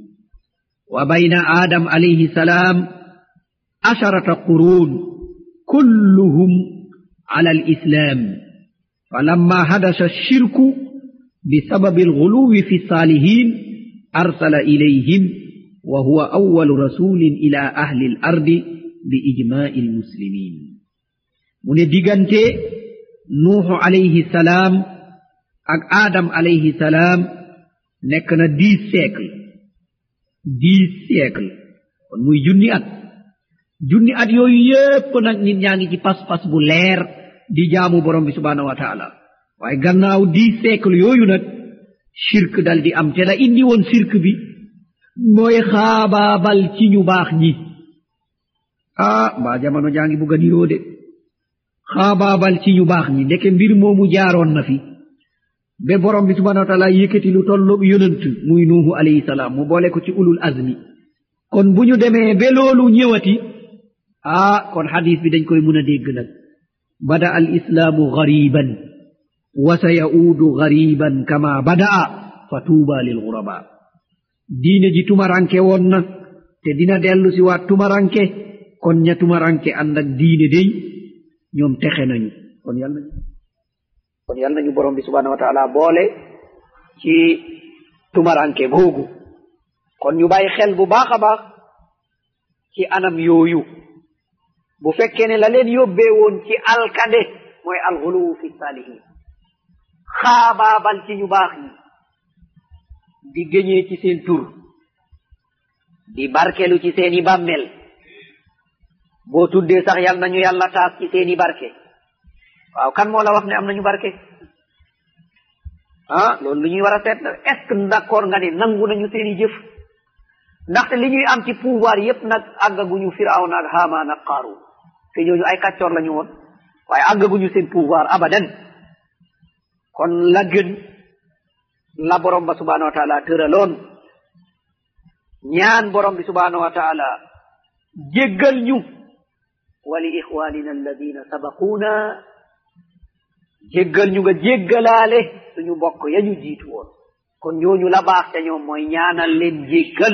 wa bayna aadam alayhi salaam asharata quruun kulluhum ala al-islaam فلما حدث الشرك بسبب الغلو في الصالحين أرسل إليهم وهو أول رسول إلى أهل الأرض بإجماع المسلمين من ديغانتي نوح عليه السلام ak Adam alayhi salam nekk na dix siècle dix siècle kon muy junni at junni at yooyu yépp nag nit ñaa ngi ci pas-pas bu leer di jaamu borom bi subhanahu wa taala waaye gannaaw dix siècle yooyu nag shirk dal di am te la indi woon shirk bi mooy xaabaabal ci ñu baax ñi ah mbaa jamono jaa ngi bugg a niroo de xaabaabal ci ñu baax ñi ndeke mbir moomu jaaroon na fi ba borom bi subhanahu wa taala yëkkati lu tollu yonent muy nuuhu alayhi salaam mu boole ko ci ulul azmi kon bu ñu demee ba loolu ñëwati ah kon hadis bi dañ koy mun a dégg nag bada al islaamu gariban wa sa yauudu gariban kama badaa fa tuuba lil guraba diine ji tumaranke woon na te dina dellu si waat tumaranke kon ña tumaranke ànd ak diine day ñoom texe nañu kon yal nañu kon yal nañu borom bi subhanahu wa taala boole ci tumaranke boogu kon ñu bàyyi xel bu baax a baax ci anam yooyu bu fekkee ne la leen yóbbee woon ci alkade mooy alxuluwu fi saalihin xaabaabal ci ñu baax ñi di géñee ci seen tur di barkelu ci seeni bàmmeel boo tuddee sax yal nañu yàlla taas ci seeni barke waaw kan moo la wax ne am nañu barke ah loolu lu ñuy war a seet na est ce que d'accord nga ne nangu nañu seeni jëf ndaxte li ñuy am ci pouvoir yépp nag àggaguñu firawna ak hamaan ak qaaruun te ñooñu ay kàccoor lañu woon waaye àggaguñu seen pouvoir abadan kon la gën la borom ba subhanahu wa taala tëraloon ñaan borom bi subhanahu wa taala jéggal ñu wa li ixwanina alladina sabaquna jéggal ñu nga jéggalaale suñu mbokk ya ñu jiitu woon kon ñooñu la baax te ñoom mooy ñaanal leen jéggal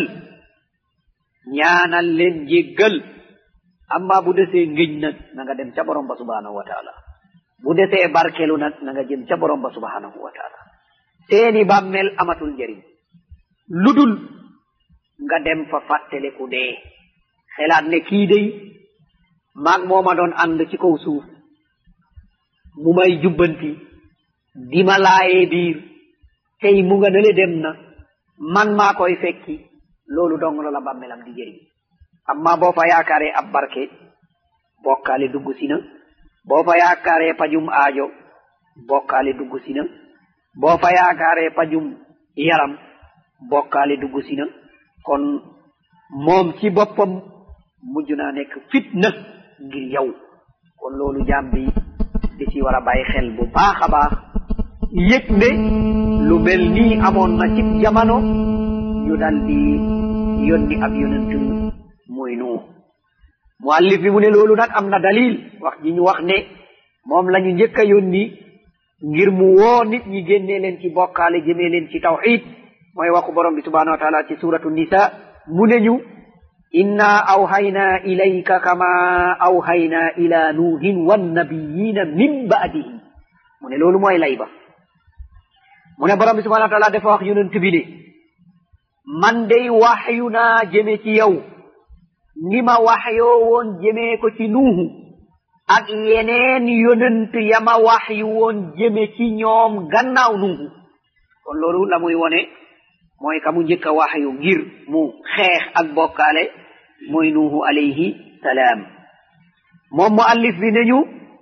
ñaanal leen jéggal amma bu desee ngëñ nag na nga dem ca borom ba subhanahu wa taala bu desee barkelu nag na nga jëm ca borom ba subhanahu wa taala seeni bàmmeel amatul njëriñ ludul nga dem fa fàttele ku dee xelaat ne kii day maag mooma doon ànd ci kaw suuf mu may jubbanti di ma laayee biir tey mu nga nale dem na man maa koy fekki loolu dong la la bàmmeelam di jëriñ amma boo fa yaakaaree ab barke bokkaale dugg si na boo fa yaakaaree pajum aajo bokkaale dugg si na boo fa yaakaaree pajum yaram bokkaale dugg si na kon moom ci boppam mujj naa nekk fitna ngir yow kon loolu jaam bi di ci war a bàyyi xel bu baax a baax yëg ne lu mel nii amoon na ci jamono ñu dal di yónni ab yonent muy Nuux muallif bi mu ne loolu nag am na dalil wax ji ñu wax ne moom la ñu njëkk a yónni ngir mu woo nit ñi génnee leen ci bokkaale jëmee leen ci tawxid mooy waxu borom bi subhanahu wa taala ci suratu nisa mu ne ñu inna awhayna ilayka kama awhayna ila nuuhin wannabiyina min ba'dihi mu ne loolu mooy lay ba mu ne borom bi subhanahu wa taala dafa wax yonent bi ne man day waxyu naa jëme ci yow ni ma waxyoo woon jëmee ko ci nuuhu ak yeneen yonent yama waxyu woon jëme ci ñoom gannaaw nuuhu kon loolu la muy wone mooy ka mu njëkk a waxyu ngir mu xeex ak bokkaale mooy nuuhu alayhi salaam moom muallif bi nañu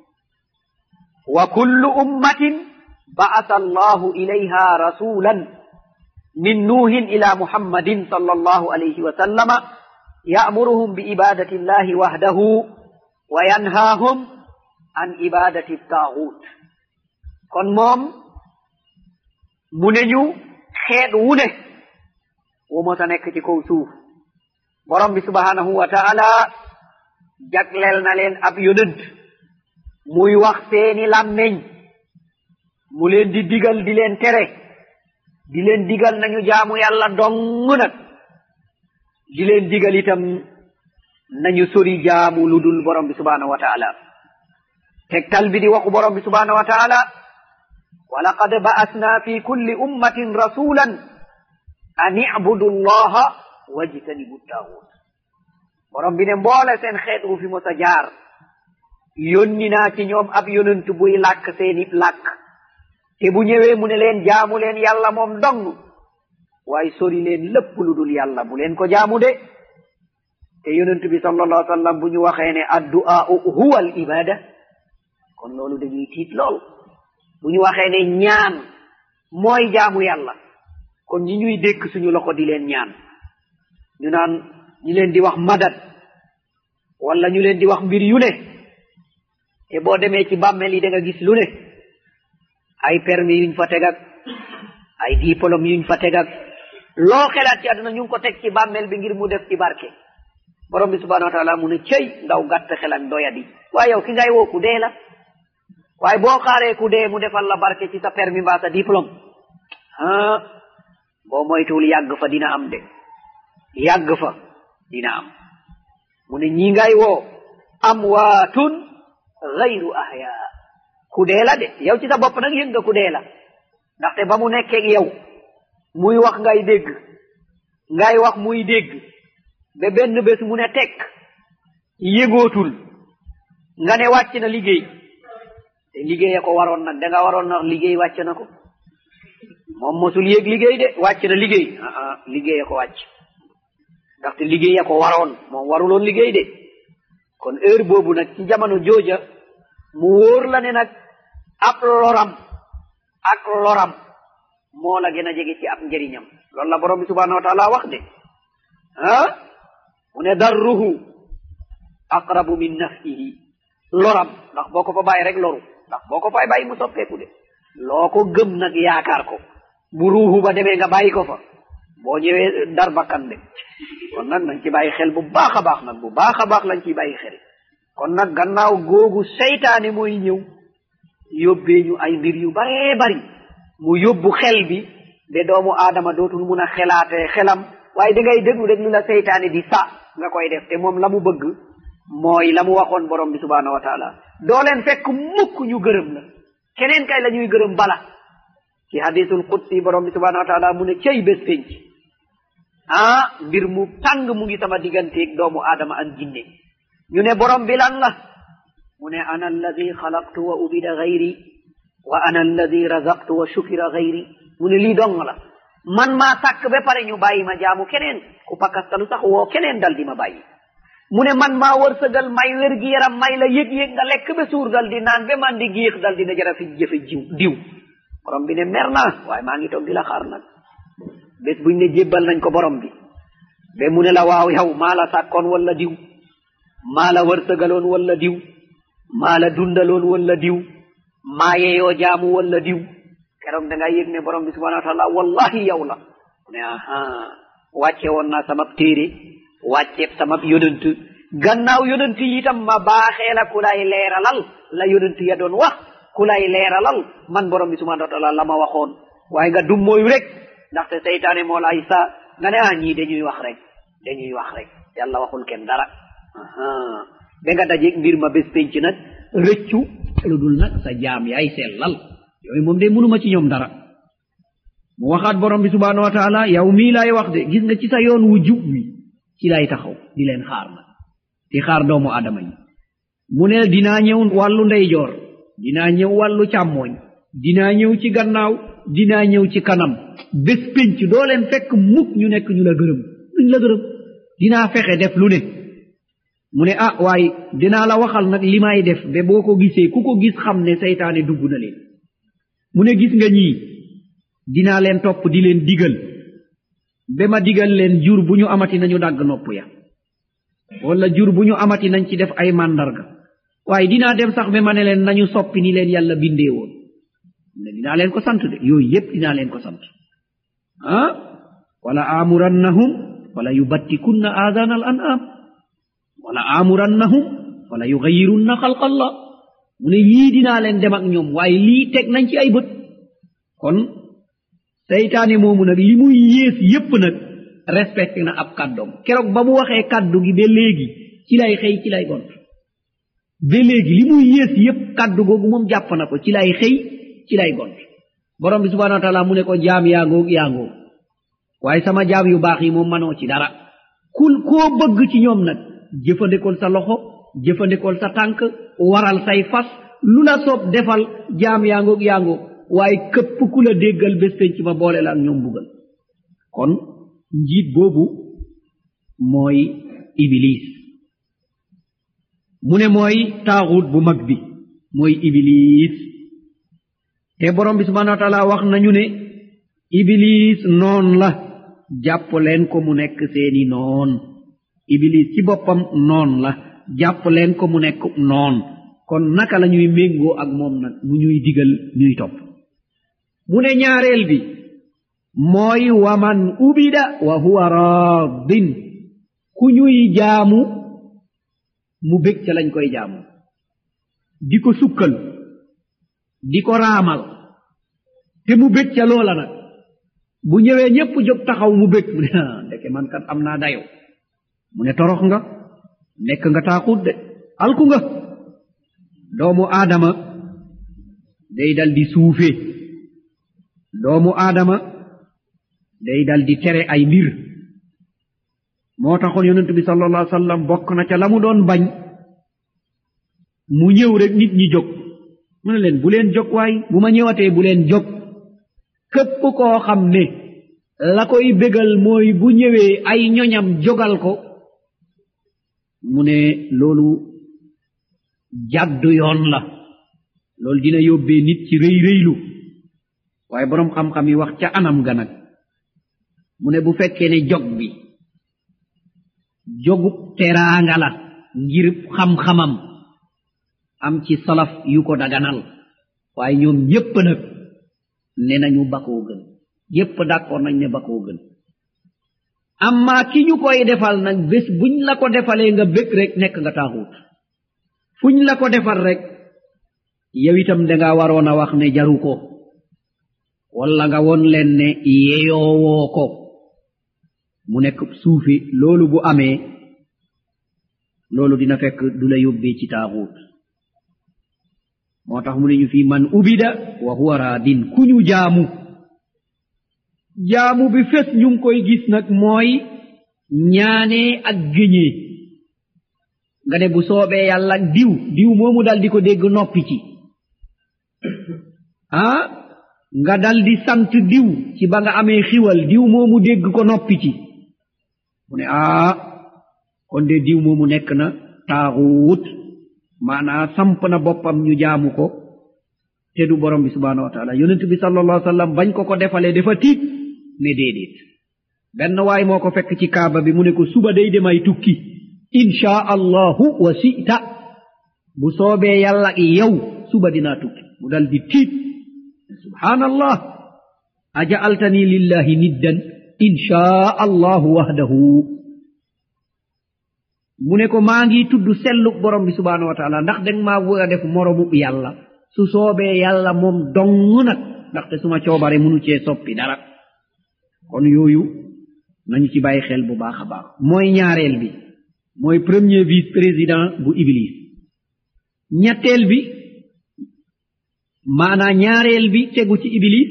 wa kullu ummatin ba'atha allahu ilayha rasulan min nuuhin ila muhammadin sallallahu alayhi wa sallama ya'muruhum bi ibadati llahi wahdahu wa yanhaahum an ibadati taaxuut kon moom mu ne ñu xeet wu ne wu mos a nekk ci kaw suuf borom bi subhanahu wa taala jagleel na leen ab yonent muy wax seeni làmmeñ mu leen di digal di leen tere di leen digal nañu jaamu yàlla dong nag di leen digal itam nañu sori jaamu lu dul borom bi subhanahu wa taala tegtal bi di waxu borom bi subhanahu wa taala wa laqad ba'asna fi kulli ummatin rasulan an i'budu allaha wajtanibu taaxuut borom bi ne mboole seen xeet wu fi mos a jaar yónni naa ci ñoom ab yonent buy làkk seeni làkk te bu ñëwee mu ne leen jaamu leen yàlla moom dong waaye sori leen lépp lu dul yàlla bu leen ko jaamu de te yonent bi sallallahu alayhi wa sallam bu ñu waxee ne addu'a huwa al ibada kon loolu dañuy tiit lool bu ñu waxee ne ñaan mooy jaamu yàlla kon ñi ñuy dékk suñu loxo di leen ñaan ñu naan ñu leen di wax madad wala ñu leen di wax mbir yu ne te boo demee ci bàmmeel yi da nga gis lu ne ay permis yuñ fa teg ak ay diplôme yuñ fa teg ak loo xelaat ci àdduna ñu ngi ko teg ci bàmmeel bi ngir mu def ci barke borom bi subhanahu wa taala mu ne cëy ndaw gàtt xel ak doyadi waaye yow ki ngay woo ku dee la waaye boo xaaree ku dee mu defal la barke ci sa permis mbaa sa diplôme ah boo moytuwul yàgg fa dina am de yàgg fa dina am mu ne ñi ngay woo amwaatun ghayru ahya ku dee la de yow ci sa bopp nag yëg nga ku dee la ndaxte ba mu nekkee yow muy wax ngay dégg ngay wax muy dégg ba benn bés mu ne tekk yëgootul nga ne wàcc na liggéey te liggéey ko waroon nag da nga waroon na liggéey wàcc na ko moom mosul yéeg liggéey de wàcc na liggéey ah ah liggéey ko wàcc ndaxte liggéey ko waroon moom waruloon liggéey de kon heure boobu nag ci jamono jooja mu wóor la ne nag ab loram ak loram moo la gën a jege ci ab njëriñam loolu la borom bi subhanahu wa taala wax de ah mu ne darruhu aqrabu min nafsihi loram ndax boo ko fa bàyyi rek loru ndax boo ko fay bàyyi mu soppeeku de loo ko gëm nag yaakaar ko bu ruuhu ba demee nga bàyyi ko fa boo ñëwee dar bakkan de kon nag nañ ci bàyyi xel bu baax a baax nag bu baax a baax lañ ciy bàyyi xel kon nag gannaaw googu seytaane mooy ñëw yóbbee ñu ay mbir yu baree bari mu yóbbu xel bi de doomu aadama dootul mun a xelaatee xelam waaye da ngay déglu rek lu la seytaane di sa nga koy def te moom la mu bëgg mooy la mu waxoon borom bi subhaanahu wa taala doo leen fekk mukk ñu gërëm la keneen kay la ñuy gërëm bala ci hadisul qudsi borom bi subhaanahu wa taala mu ne cey bés penc ah mbir mu tàng mu ngi sama digganteeg doomu aadama ak jinne ñu ne borom bi lan la mu ne ana alladi xalaqtu wa ubida gayri wa ana alladi razaqtu wa shukira gayri mu ne lii dong la man maa sàkk ba pare ñu bàyyi ma jaamu keneen ku pakastalu sax woo keneen dal di ma bàyyi mu ne man maa wërsëgal may wér gi yaram may la yëg-yëg nga lekk ba suur dal di naan ba man di giix dal dina jara fi jëfe jiw diw borom bi ne mer naa waaye maa ngi toog di la xaar nag bés buñ ne jébbal nañ ko borom bi ba mu ne la waaw yow maa la sàkkoon wala diw maa la wërsëgaloon wala diw maa la dundaloon wala diw maa yeyoo jaamu wala diw keroog da nga yëg ne borom bi subhanahu wa taala wallahi yow la mu ne aha wàcce woon naa sama téere wàcceeb sama yonent gannaaw yonent yi itam ma baaxee la ku lay leeralal la yonent ya doon wax ku lay leeralal man borom bi subhanahu wa taala la ma waxoon waaye nga dum mooyu rek ndaxte seytaane moo lay sa nga ne ah ñii dañuy wax rek dañuy wax rek yàlla waxul kenn dara aha ba nga dajeeg mbir ma bés penc nag rëccu lu dul nag sa jaam yaay sellal yooyu moom de mënuma ci ñoom dara mu waxaat borom bi subhanahu wa taala yow mii laay wax de gis nga ci sa yoon wu jub wi ci lay taxaw di leen xaar nag di xaar doomu aadama yi mu ne dinaa ñëw wàllu ndeyjoor dinaa ñëw wàllu càmmooñ dinaa ñëw ci gannaaw dinaa ñëw ci kanam bés pénc doo leen fekk mukk ñu nekk ñu la gërëm duñ la gërëm dinaa fexe def lu ne mu ne ah waaye dinaa la waxal nag li may def ba boo ko gisee ku ko gis xam ne seytaane dugg na leen mu ne gis nga ñii dinaa leen topp di leen digal ba ma digal leen jur bu ñu amati nañu dagg nopp ya wala jur bu ñu amati nañ ci def ay màndarga waaye dinaa dem sax ba ma ne leen nañu soppi ni leen yàlla bindee woon mu ne dinaa leen ko sant de yooyu yépp dinaa leen ko sant ah wala amurannahum wala yubattikunna aadana al an'am wala amurannahum wala yugayirunna xalqa allah mu ne yii dinaa leen dem ak ñoom waaye lii teg nañ ci ay bët kon seytaane moomu nag li muy yées yépp nag respecté na ab kàddoom keroog ba mu waxee kàddu gi ba léegi ci lay xëy ci lay gont ba léegi li muy yées yépp kàddu googu moom jàpp na ko ci lay xëy ci lay gont borom bi subhanahu wa taala mu ne ko jaam yaa ngoog yaa ngoog waaye sama jaam yu baax yi moom manoo ci dara kul koo bëgg ci ñoom nag jëfandikool sa loxo jëfandikool sa tànk waral say fas lu la soob defal jaam yaa ngoog yaa ngoog waaye këpp ku la déggal bés penc ma boole la ak ñoom buggal kon njiit boobu mooy iblis mu ne mooy taaxut bu mag bi mooy iblis te borom bi subhanahu wa taala wax nañu ne iblis noon la jàpp leen ko mu nekk seeni noon iblis ci boppam noon la jàpp leen ko mu nekk noon kon naka la ñuy méngoo ak moom nag mu ñuy digal ñuy topp mu ne ñaareel bi mooy waman ubida wa huwa raadin ku ñuy jaamu mu bég ca lañ koy jaamu di ko sukkal di ko raamal te mu bég ca loola nag bu ñëwee ñépp jóg taxaw mu bég mu ne ndeke man kat am naa dayo mu ne torox nga nekk nga taaxut de alku nga doomu aadama day dal di suufe doomu aadama day dal di tere ay mbir moo taxoon yonent bi sallallahu alayhi wa sallam bokk na ca la mu doon bañ mu ñëw rek nit ñi jóg mu ne leen bu leen jóg waay bu ma ñëwatee bu leen jóg képp koo xam ne la koy bégal mooy bu ñëwee ay ñoñam jógal ko mu ne loolu jàddu yoon la loolu dina yóbbee nit ci rëy rëylu waaye boroom xam-xam yi wax ca anam ga nag mu ne bu fekkee ne jog bi jogub teraanga la ngir xam-xamam am ci salaf yu ko daganal waaye ñoom ñépp nag ne nañu bakoo gën yépp d'accord nañ ne ba koo gën amma ki ñu koy defal nag bés buñ la ko defalee nga bëgg rek nekk nga taaxuut fuñ la ko defal rek yow itam danga waroon a wax ne jaru ko walla nga won leen ne yeyoowoo ko mu nekk suufi loolu bu amee loolu dina fekk du la yóbbee ci taaxuut moo tax mu ne ñu fii man ubida wa huwa raadin ku ñu jaamu jaamu bi fes ñu ngi koy gis nag mooy ñaanee ak géñee nga ne bu soobee yàlla diw diw moomu dal di ko dégg noppi ci ah nga dal di sant diw ci ba nga amee xiwal diw moomu dégg ko noppi ci mu ne ah kon de diw moomu nekk na taaxuut maanaa samp na boppam ñu jaamu ko te du borom bi subhanahu wa taala yonent bi sallallahu alayhi wa sallam bañ ko ko defalee dafa tiit ne déedéet benn waay moo ko fekk ci kaaba bi mu ne ko suba day demay tukki insha allahu wa sita bu soobee yàlla yow suba dinaa tukki mu dal di tiit subhanallah aja'altani lillahi niddan insha allahu wahdahu mu ne ko maa ngi tudd selluk borom bi subhanahu wa taala ndax danga maa bëgg a def moromu yàlla su soobee yàlla moom dong nag ndaxte suma coobare munu cee soppi dara kon yooyu nañu ci bàyyi xel bu baax a baax mooy ñaareel bi mooy premier vice président bu iblis ñetteel bi maanaa ñaareel bi tegu ci iblis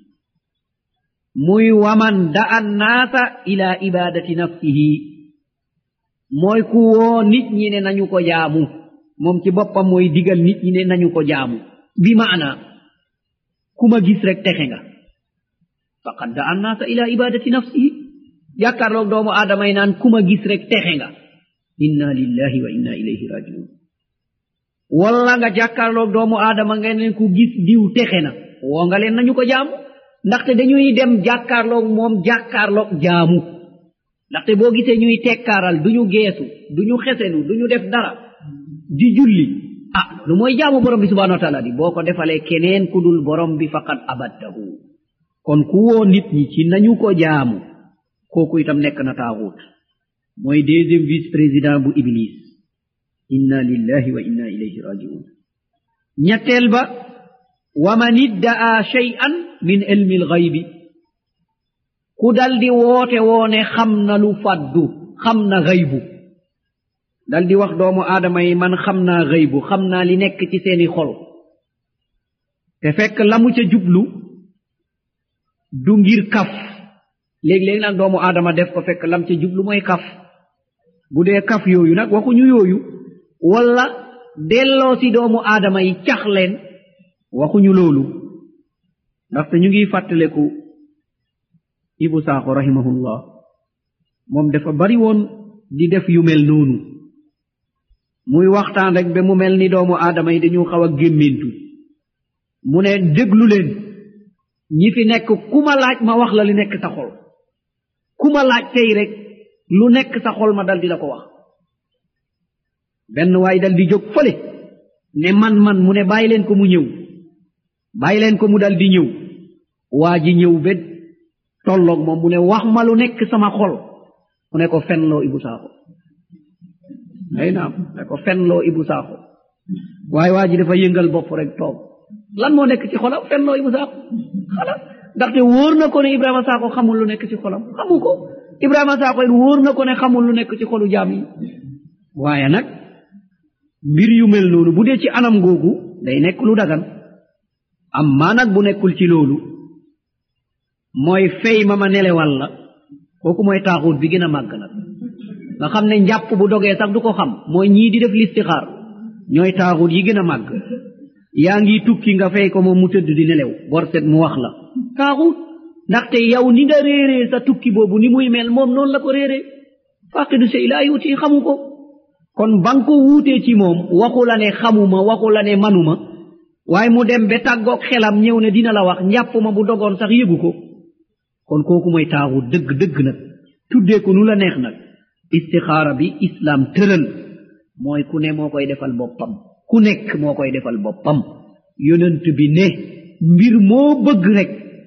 muy waman da an naasa ila ibadati nafsihi mooy ku woo nit ñi ne nañu ko jaamu moom ci boppam mooy digal nit ñi ne nañu ko jaamu bi maana ku ma gis rek texe nga faqad da an naasa ila ibadati nafsihi jàkkaarloog doomu aadama yi naan ku ma gis rek texe nga inna lillahi wa inna ilayhi rajiun walla nga jàkkaarloog doomu aadama nga ne ku gis diw texe na woo nga leen nañu ko jaamu ndaxte dañuy dem jàkkaarloog moom jàkkaarloog jaamu ndaxte boo gisee ñuy tekkaaral duñu geesu duñu xesenu duñu def dara di julli ah lu mooy jaamu borom bi subhanahu wa taala di boo ko defalee keneen ku dul borom bi faqad abadtahu kon ku woo nit ñi ci nañu ko jaamu kooku itam nekk na taaxuut mooy deuxième vice président bu iblis inna lillahi wa inna ilayhi rajiun ñetteel ba wa man iddaa shay'an min ilmi alghaybi ku dal di woote woone xam na lu faddu xam na xaybu dal di wax doomu aadama yi man xam naa xaybu xam naa li nekk ci seeni xol te fekk la mu ca jublu du ngir kaf léeg-léeg nag doomu aadama def ko fekk lam ca jublu mooy kaf bu dee kaf yooyu nag waxuñu yooyu walla delloo si doomu aadama yi cax leen waxuñu loolu ndaxte ñu ngi fàttaleku Ibu Sakho rahimahullah moom dafa bari woon di def yu mel noonu muy waxtaan rek ba mu mel ni doomu aadama yi dañu xaw a gémmintu mu ne déglu leen ñi fi nekk ku ma laaj ma wax la li nekk sa xol ku ma laaj tey rek lu nekk sa xol ma dal di la ko wax benn waay dal di jóg fële ne man man mu ne bàyyi leen ko mu ñëw bàyyi leen ko mu dal di ñëw waa ji ñëw ba tolloog moom mu ne wax ma lu nekk sama xol mu ne ko fenloo Ibu Sakho ay naam ne ko fenloo Ibu Sakho waaye waa ji dafa yëngal bopp rek toog lan moo nekk ci xolam fenloo Ibu Sakho xala ndaxte wóor na ko ne Ibrahima Sakho xamul lu nekk ci xolam xamu ko Ibrahima Sakho it wóor na ko ne xamul lu nekk ci xolu jaam yi waaye nag mbir yu mel noonu bu dee ci anam googu day nekk lu dagan amma nag bu nekkul ci loolu mooy fey ma ma nelewal la kooku mooy taaxuut bi gën a màgg nag nga xam ne njàpp bu dogee sax du ko xam mooy ñii di def listixaar ñooy taaxuut yi gën a màgg yaa ngi tukki nga fey ko moom mu tëdd di nelew borset mu wax la taaxuut ndaxte yow ni nga réeree sa tukki boobu ni muy mel moom noonu la ko réeree faqidu shay laa yuuti xamu ko kon ba nga ko wuutee ci moom waxu la ne xamuma waxu la ne manuma waaye mu dem ba tàggoog xelam ñëw ne dina la wax njàpp ma bu dogoon sax yëgu ko kon kooku mooy taaxuut dëgg dëgg nag tuddee ko nu la neex nag istixaara bi islam tëral mooy ku ne moo koy defal boppam ku nekk moo koy defal boppam yonent bi ne mbir moo bëgg rek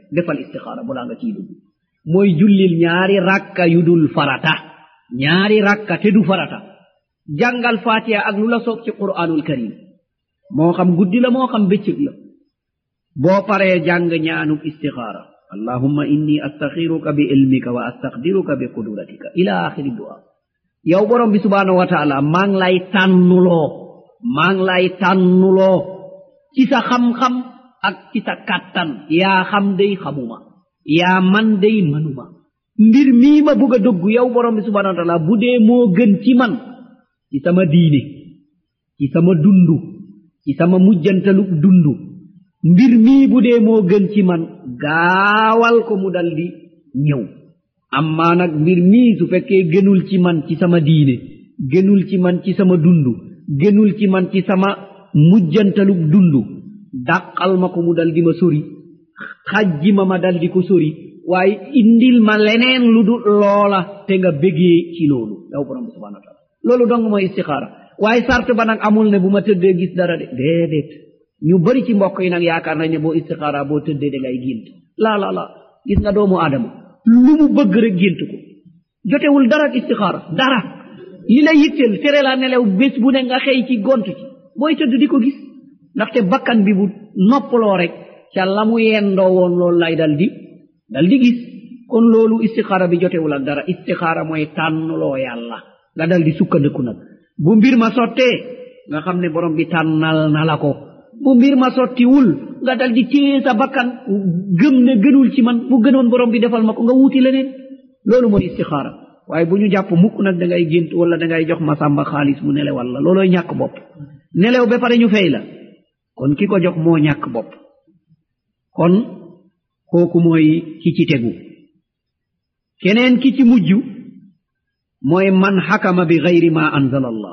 defal istixaara balaa nga ciy dugg mooy jullil ñaari rakka yu dul farata ñaari rakka te du farata jàngal fatiha ak lu la soob ci qur'anul karim moo xam guddi la moo xam bëccëg la boo paree jàng ñaanuk istixaara allahumma inni astaxiruka bi ilmika wa astaqdiruka bi qudratika ila axiri du'a yow borom bi subhanahu wa taala maa ngi lay tànnuloo maa ngi lay tànnuloo ci sa xam-xam ak ci sa kàttan yaa xam day xamuma yaa man day manuma mbir mii ma bugg a dugg yow borom bi subhanahu wa taala bu dee moo gën ci man ci sama diine ci sama dundu ci sama mujjantalu dundu mbir mii bu dee moo gën ci man gaawal ko mu dal di ñëw amma nag mbir mii su fekkee gënul ci man ci sama diine gënul ci man ci sama dundu gënul ci man ci sama mujjantalu dundu dàqal ma ko mu dal di ma sori xajji ma ma dal di ko sori waaye indil ma leneen lu du loola te nga bégee ci loolu yow borom bi subhanahu wa taala loolu dong mooy istixaara waaye sart ba nag amul ne bu ma tëddee gis dara de déedéet ñu bari ci mbokk yi nag yaakaar nañ ne boo istixaara boo tëddee da ngay gént laa laa laa gis nga doomu aadama lu mu bëgg rek gént ko jotewul dara ak istixaara dara li la yitteel tere la nelew bés bu ne nga xëy ci gont ci booy tëdd di ko gis ndaxte bakkan bi bu noppaloo rek ca la mu yendoo woon loolu lay dal di dal di gis kon loolu istixaara bi jotewul ak dara istixaara mooy tànnloo yàlla nga dal di sukkandiku nag bu mbir ma sottee nga xam ne borom bi tànnal na la ko bu mbir ma sottiwul nga dal di téye sa bakkan gëm ne gënul ci man bu gënoon borom bi defal ma ko nga wuuti leneen loolu mooy istixaara waaye bu ñu jàpp mukk nag da ngay gént wala da ngay jox ma sàmba xaalis mu nelewal la loolooy ñàkk bopp nelew ba pare ñu fay la kon ki ko jox moo ñàkk bopp kon kooku mooy ki ci tegu keneen ki ci mujj mooy man xakama bi gayri ma anzala allah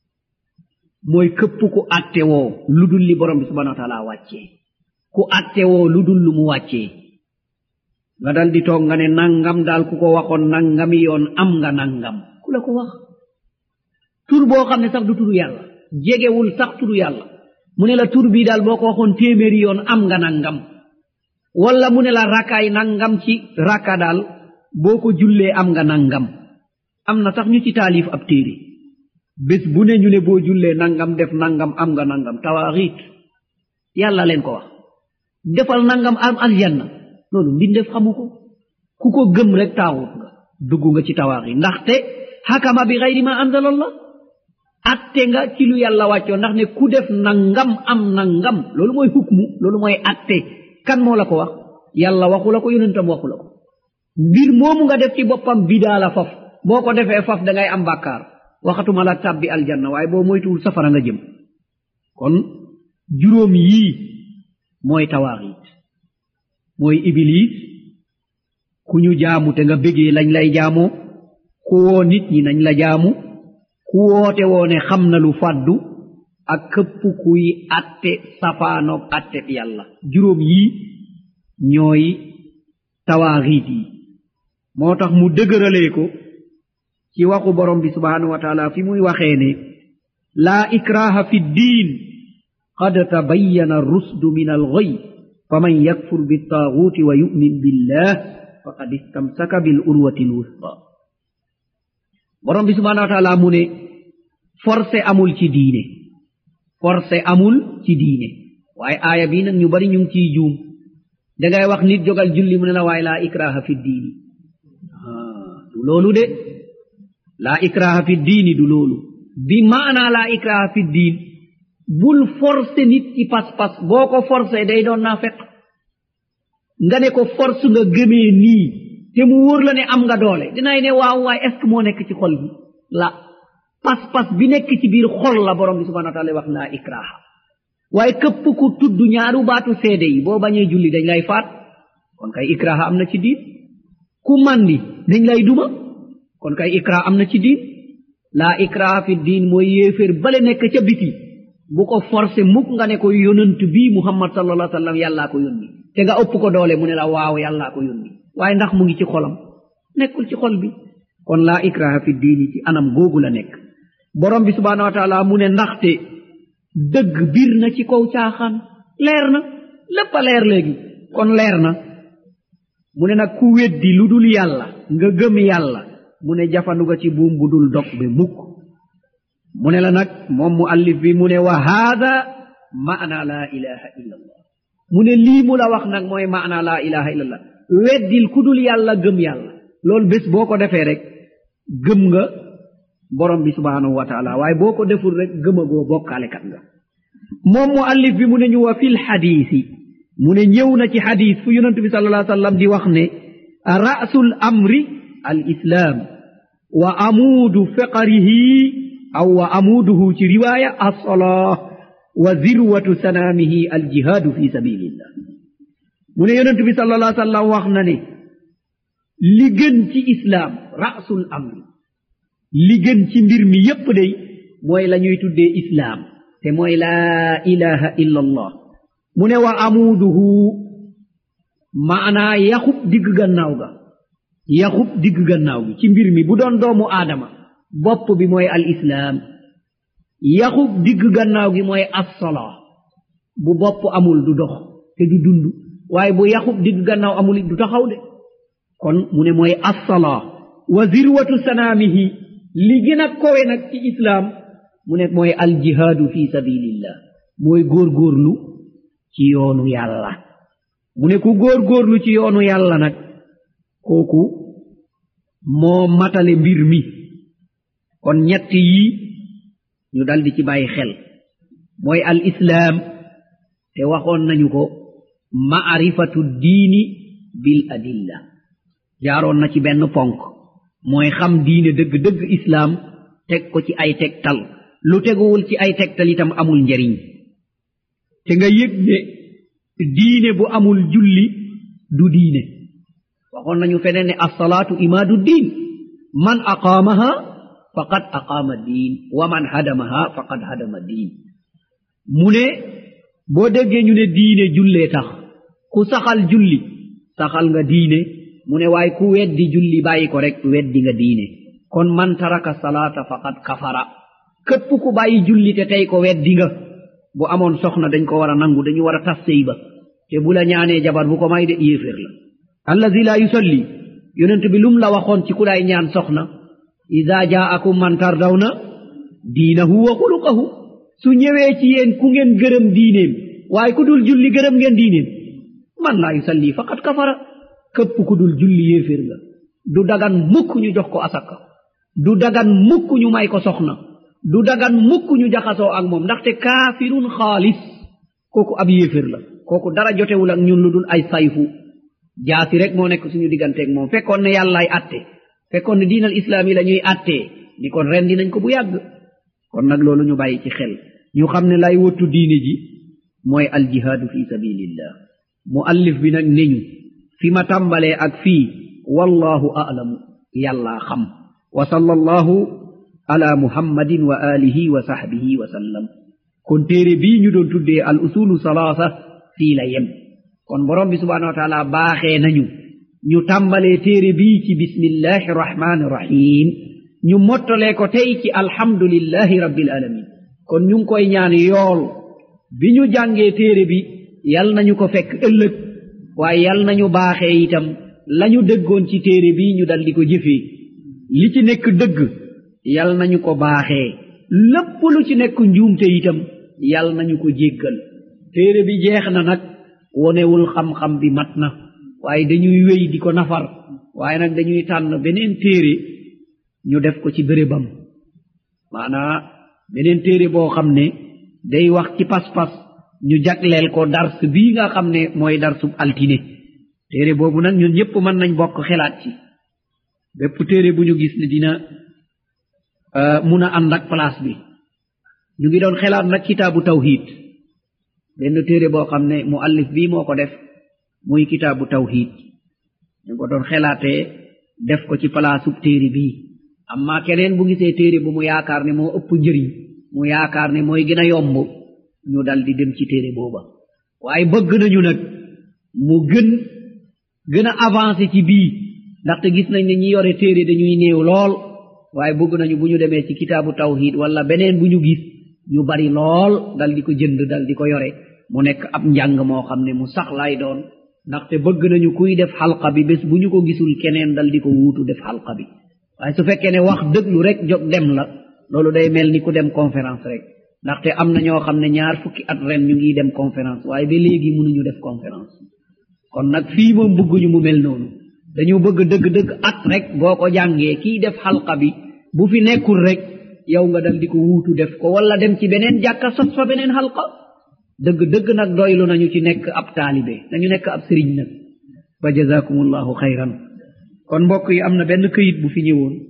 mooy këpp ku atte woo lu dul li borom bi subhanahu wa taala wàccee ku atte woo lu dul lu mu wàccee nga dal di toog nga ne nangam daal ku ko waxoon nangami yoon am nga nangam ku la ko wax tur boo xam ne sax du turu yàlla jegewul sax turu yàlla mu ne la tur bii daal boo ko waxoon téeméeri yoon am nga nangam wala mu ne la rakkaay nangam ci rakka daal boo ko jullee am nga nangam am na sax ñu ci taalif ab téere bés bu ne ñu ne boo jullee nangam def nangam am nga nangam tawaaxiit yàlla leen ko wax defal nangam am aljanna loolu mbindeef xamu ko ku ko gëm rek taawut nga dugg nga ci tawaaxiit ndaxte xakama bi gayri ma anzalallah atte nga ci lu yàlla wàccoo ndax ne ku def nangam am nangam loolu mooy hukmu loolu mooy atte kan moo la ko wax yàlla waxu la ko yonentam waxu la ko mbir moomu nga def ci boppam bidaa la faf boo ko defee faf da ngay am bàkkaar waxatuma la tàbbi aljanna waaye boo moytuwul safara nga jëm kon juróom yii mooy tawaaxiit mooy iblis ku ñu jaamu te nga bégee lañ lay jaamoo ku woo nit ñi nañ la jaamu ku woote woone xam na lu fàddu ak këpp kuy atte safaanoog atte yàlla juróom yii ñooy tawaaxiit yi moo tax mu dëgëralee ko ci waxu borom bi subhanahu wa taala fi muy waxee ne laa ikraha fi ddiin qad tabayyana rusdu min alghayy faman yakfur bittaaguuti wa yu'min billah faqad istamsaka bil urwati lwusqa borom bi subhanahu wa taala mu ne forcé amul ci diine forcé amul ci diine waaye aaya bii nag ñu bari ñu ngi ciy juum dangay wax nit jógal julli mu ne la waaye laa ikraha fi diini du loolu de laa ikraha fi diini du loolu bi maanaa laa ikraha fi diin bul forcé nit ci pas-pas boo ko forcé day doon naa fekk nga ne ko force nga gëmee nii te mu wóor la ne am nga doole dinaay ne waaw waaye est ce que moo nekk ci xol bi la pas-pas bi nekk ci biir xol la borom bi subhanahu wa taala wax laa ikraha waaye këpp ku tudd ñaaru baatu seede yi boo bañee julli dañ lay faat kon kay ikraha am na ci diin ku mandi dañ lay duma kon kay ikraha am na ci diin laa ikraha fi diin mooy yéeféer bale nekk ca biti bu ko forcé mukk nga ne ko yonent bii muhammad sallallahu alayhi wa sallam yàllaa ko yónni te nga ëpp ko doole mu ne la waaw yàllaa ko yónni waaye ndax mu ngi ci xolam nekkul ci xol bi kon laa ikraha fi diini ci anam googu la nekk borom bi subhanahu wa taala mu ne ndaxte dëgg biir na ci kaw caaxaan leer na lépp a leer léegi kon leer na mu ne nag ku weddi lu dul yàlla nga gëm yàlla mu ne jafandu nga ci buum bu dul dog be mukk mu ne la nag moom mu allif bi mu ne wa haada maana la ilaha illa allah mu ne lii mu la wax nag mooy maana la ilaha illa allah weddil ku dul yàlla gëm yàlla loolu bés boo ko defee rek gëm nga borom bi subhanahu wa taala waaye boo ko deful rek gëmagoo bokkaalekat nga moom mu allif bi mu ne ñu wa fil xadiisi mu ne ñëw na ci xadiis fu yonent bi sallallahu alayhi wa sallam di wax ne ra'sul amri al islam wa amuudu fiqarihi aw wa amuuduhu ci riwaaya as-salaa wa zirwatu sanaamihi al jihaadu fi sabilillah mu ne yonent bi sallallahu alayhi wa sallam wax na ne li gën ci islaam ra'sul amri li gën ci mbir mi yépp day mooy la ñuy tuddee islaam te mooy laa ilaha illa allah mu ne wa amuuduhu maanaa yaxub digg gannaaw ga yaxub digg gannaaw gi ci mbir mi bu doon doomu aadama bopp bi mooy al islaam yaxub digg gannaaw gi mooy assalaa bu bopp amul du dox te du dund waaye bu yaxub digg gannaaw amul du taxaw de kon mu ne mooy assalaa wa zirwatu sanaamihi li gën a kowe nag ci islaam mu ne mooy aljihaadu fi sabilillah mooy góorgóorlu ci yoonu yàlla mu ne ku góorgóorlu ci yoonu yàlla nag kooku moo matale mbir mi kon ñett yi ñu daldi ci bàyyi xel mooy al islaam te waxoon nañu ko ma'rifatu diini bil adilla jaaroon na ci benn ponk mooy xam diine dëgg-dëgg islaam teg ko ci ay tegtal lu teguwul ci ay tegtal itam amul njariñ te nga yëg ne diine bu amul julli du diine waxoon nañu feneen ne as-salaatu imaadu diin man aqaamaha faqad aqaama diin wa man hadamaha faqad hadama diin mu ne boo déggee ñu ne diine jullee tax ku saxal julli saxal nga diine mu ne waaye ku weddi julli bàyyi ko rek weddi nga diine kon man taraka salaata faqad kafara képp ku bàyyi julli te tey ko weddi nga bu amoon soxna dañ ko war a nangu dañu war a tas sëy ba te bu la ñaanee jabar bu ko may de yéeféer la allazi la yusalli yonent bi lum la waxoon ci ku lay ñaan soxna ida jaakum man tardawna diinahu wa xuluqahu su ñëwee ci yéen ku ngeen gërëm diineem waaye ku dul julli gërëm ngeen diineem man la yusalli faqad kafara képp ku dul julli yéeféer la du dagan mukk ñu jox ko asaka du dagan mukk ñu may ko soxna du dagan mukk ñu jaxasoo ak moom ndaxte kaafirun xaalis kooku ab yéeféer la kooku dara jotewul ak ñun lu dul ay sayfu jaasi rek moo nekk suñu digganteeg moom fekkoon ne yàllaay atte fekkoon ne diinal islaam yi la ñuy attee ni kon ren dinañ ko bu yàgg kon nag loolu ñu bàyyi ci xel ñu xam ne lay wottu diine ji mooy aljihaadu fi sabilillah mu allif bi nag ne ñu fi ma tàmbalee ak fii wallahu a'lamu yàllaa xam wa sallallahu ala muhammadin wa alihi wa sahbihi wa sallam kon téere bii ñu doon tuddee al usulu salaasa fii la yem kon borom bi subhanahu wa taala baaxee nañu ñu tàmbalee téere bii ci bismillahi rahmani rahim ñu mottalee ko tey ci alhamdulillahi rabbil alamin kon ñu ngi koy ñaan yool bi ñu jàngee téere bi yal nañu ko fekk ëllëg waaye yal nañu baaxee itam lañu dëggoon ci téere bi ñu dal di ko jëfee li ci nekk dëgg yal nañu ko baaxee lépp lu ci nekk njuumte itam yal nañu ko jéggal téere bi jeex na nag wonewul xam-xam bi mat na waaye dañuy wéy di ko nafar waaye nag dañuy tànn beneen téere ñu def ko ci bérébam maanaa beneen téere boo xam ne day wax ci pas-pas ñu jagleel ko dars bii nga xam ne mooy darsub altine téere boobu nag ñun ñëpp mën nañ bokk xelaat ci bépp téere bu ñu gis ne dina mun a ànd ak place bi ñu ngi doon xelaat nag kitaabu tawhid benn téere boo xam ne mu allif bii moo ko def muy kitaabu tawhid ñu ko doon xelaatee def ko ci palaasub téere bii amma keneen bu gisee téere bu mu yaakaar ne moo ëpp njëriñ mu yaakaar ne mooy gën a yomb ñu dal di dem ci téere booba waaye bëgg nañu nag mu gën gën a avancé ci bii ndaxte gis nañ ne ñi yore téere dañuy néew lool waaye bëgg nañu bu ñu demee ci kitaabu tawhid wala beneen bu ñu gis ñu bari lool dal di ko jënd dal di ko yore mu nekk ab njàng moo xam ne mu sax lay doon ndaxte bëgg nañu kuy def xalqa bi bés bu ñu ko gisul keneen dal di ko wuutu def xalqa bi waaye su fekkee ne wax dëglu rek jóg dem la loolu day mel ni ku dem conférence rek ndaxte am na ñoo xam ne ñaar fukki at ren ñu ngi dem conférence waaye ba léegi mënuñu def conférence kon nag fii moom bëgguñu mu mel noonu dañu bëgg dëgg-dëgg at rek boo ko jàngee kii def xalqa bi bu fi nekkul rek yow nga dal di ko wuutu def ko wala dem ci beneen jàkka sos fa beneen xalqa dëgg dëgg nag doylu nañu ci nekk ab taalibe nañu nekk ab sëriñ nag wa jazakumullahu xayran kon mbokk yi am na benn këyit bu fi ñëwoon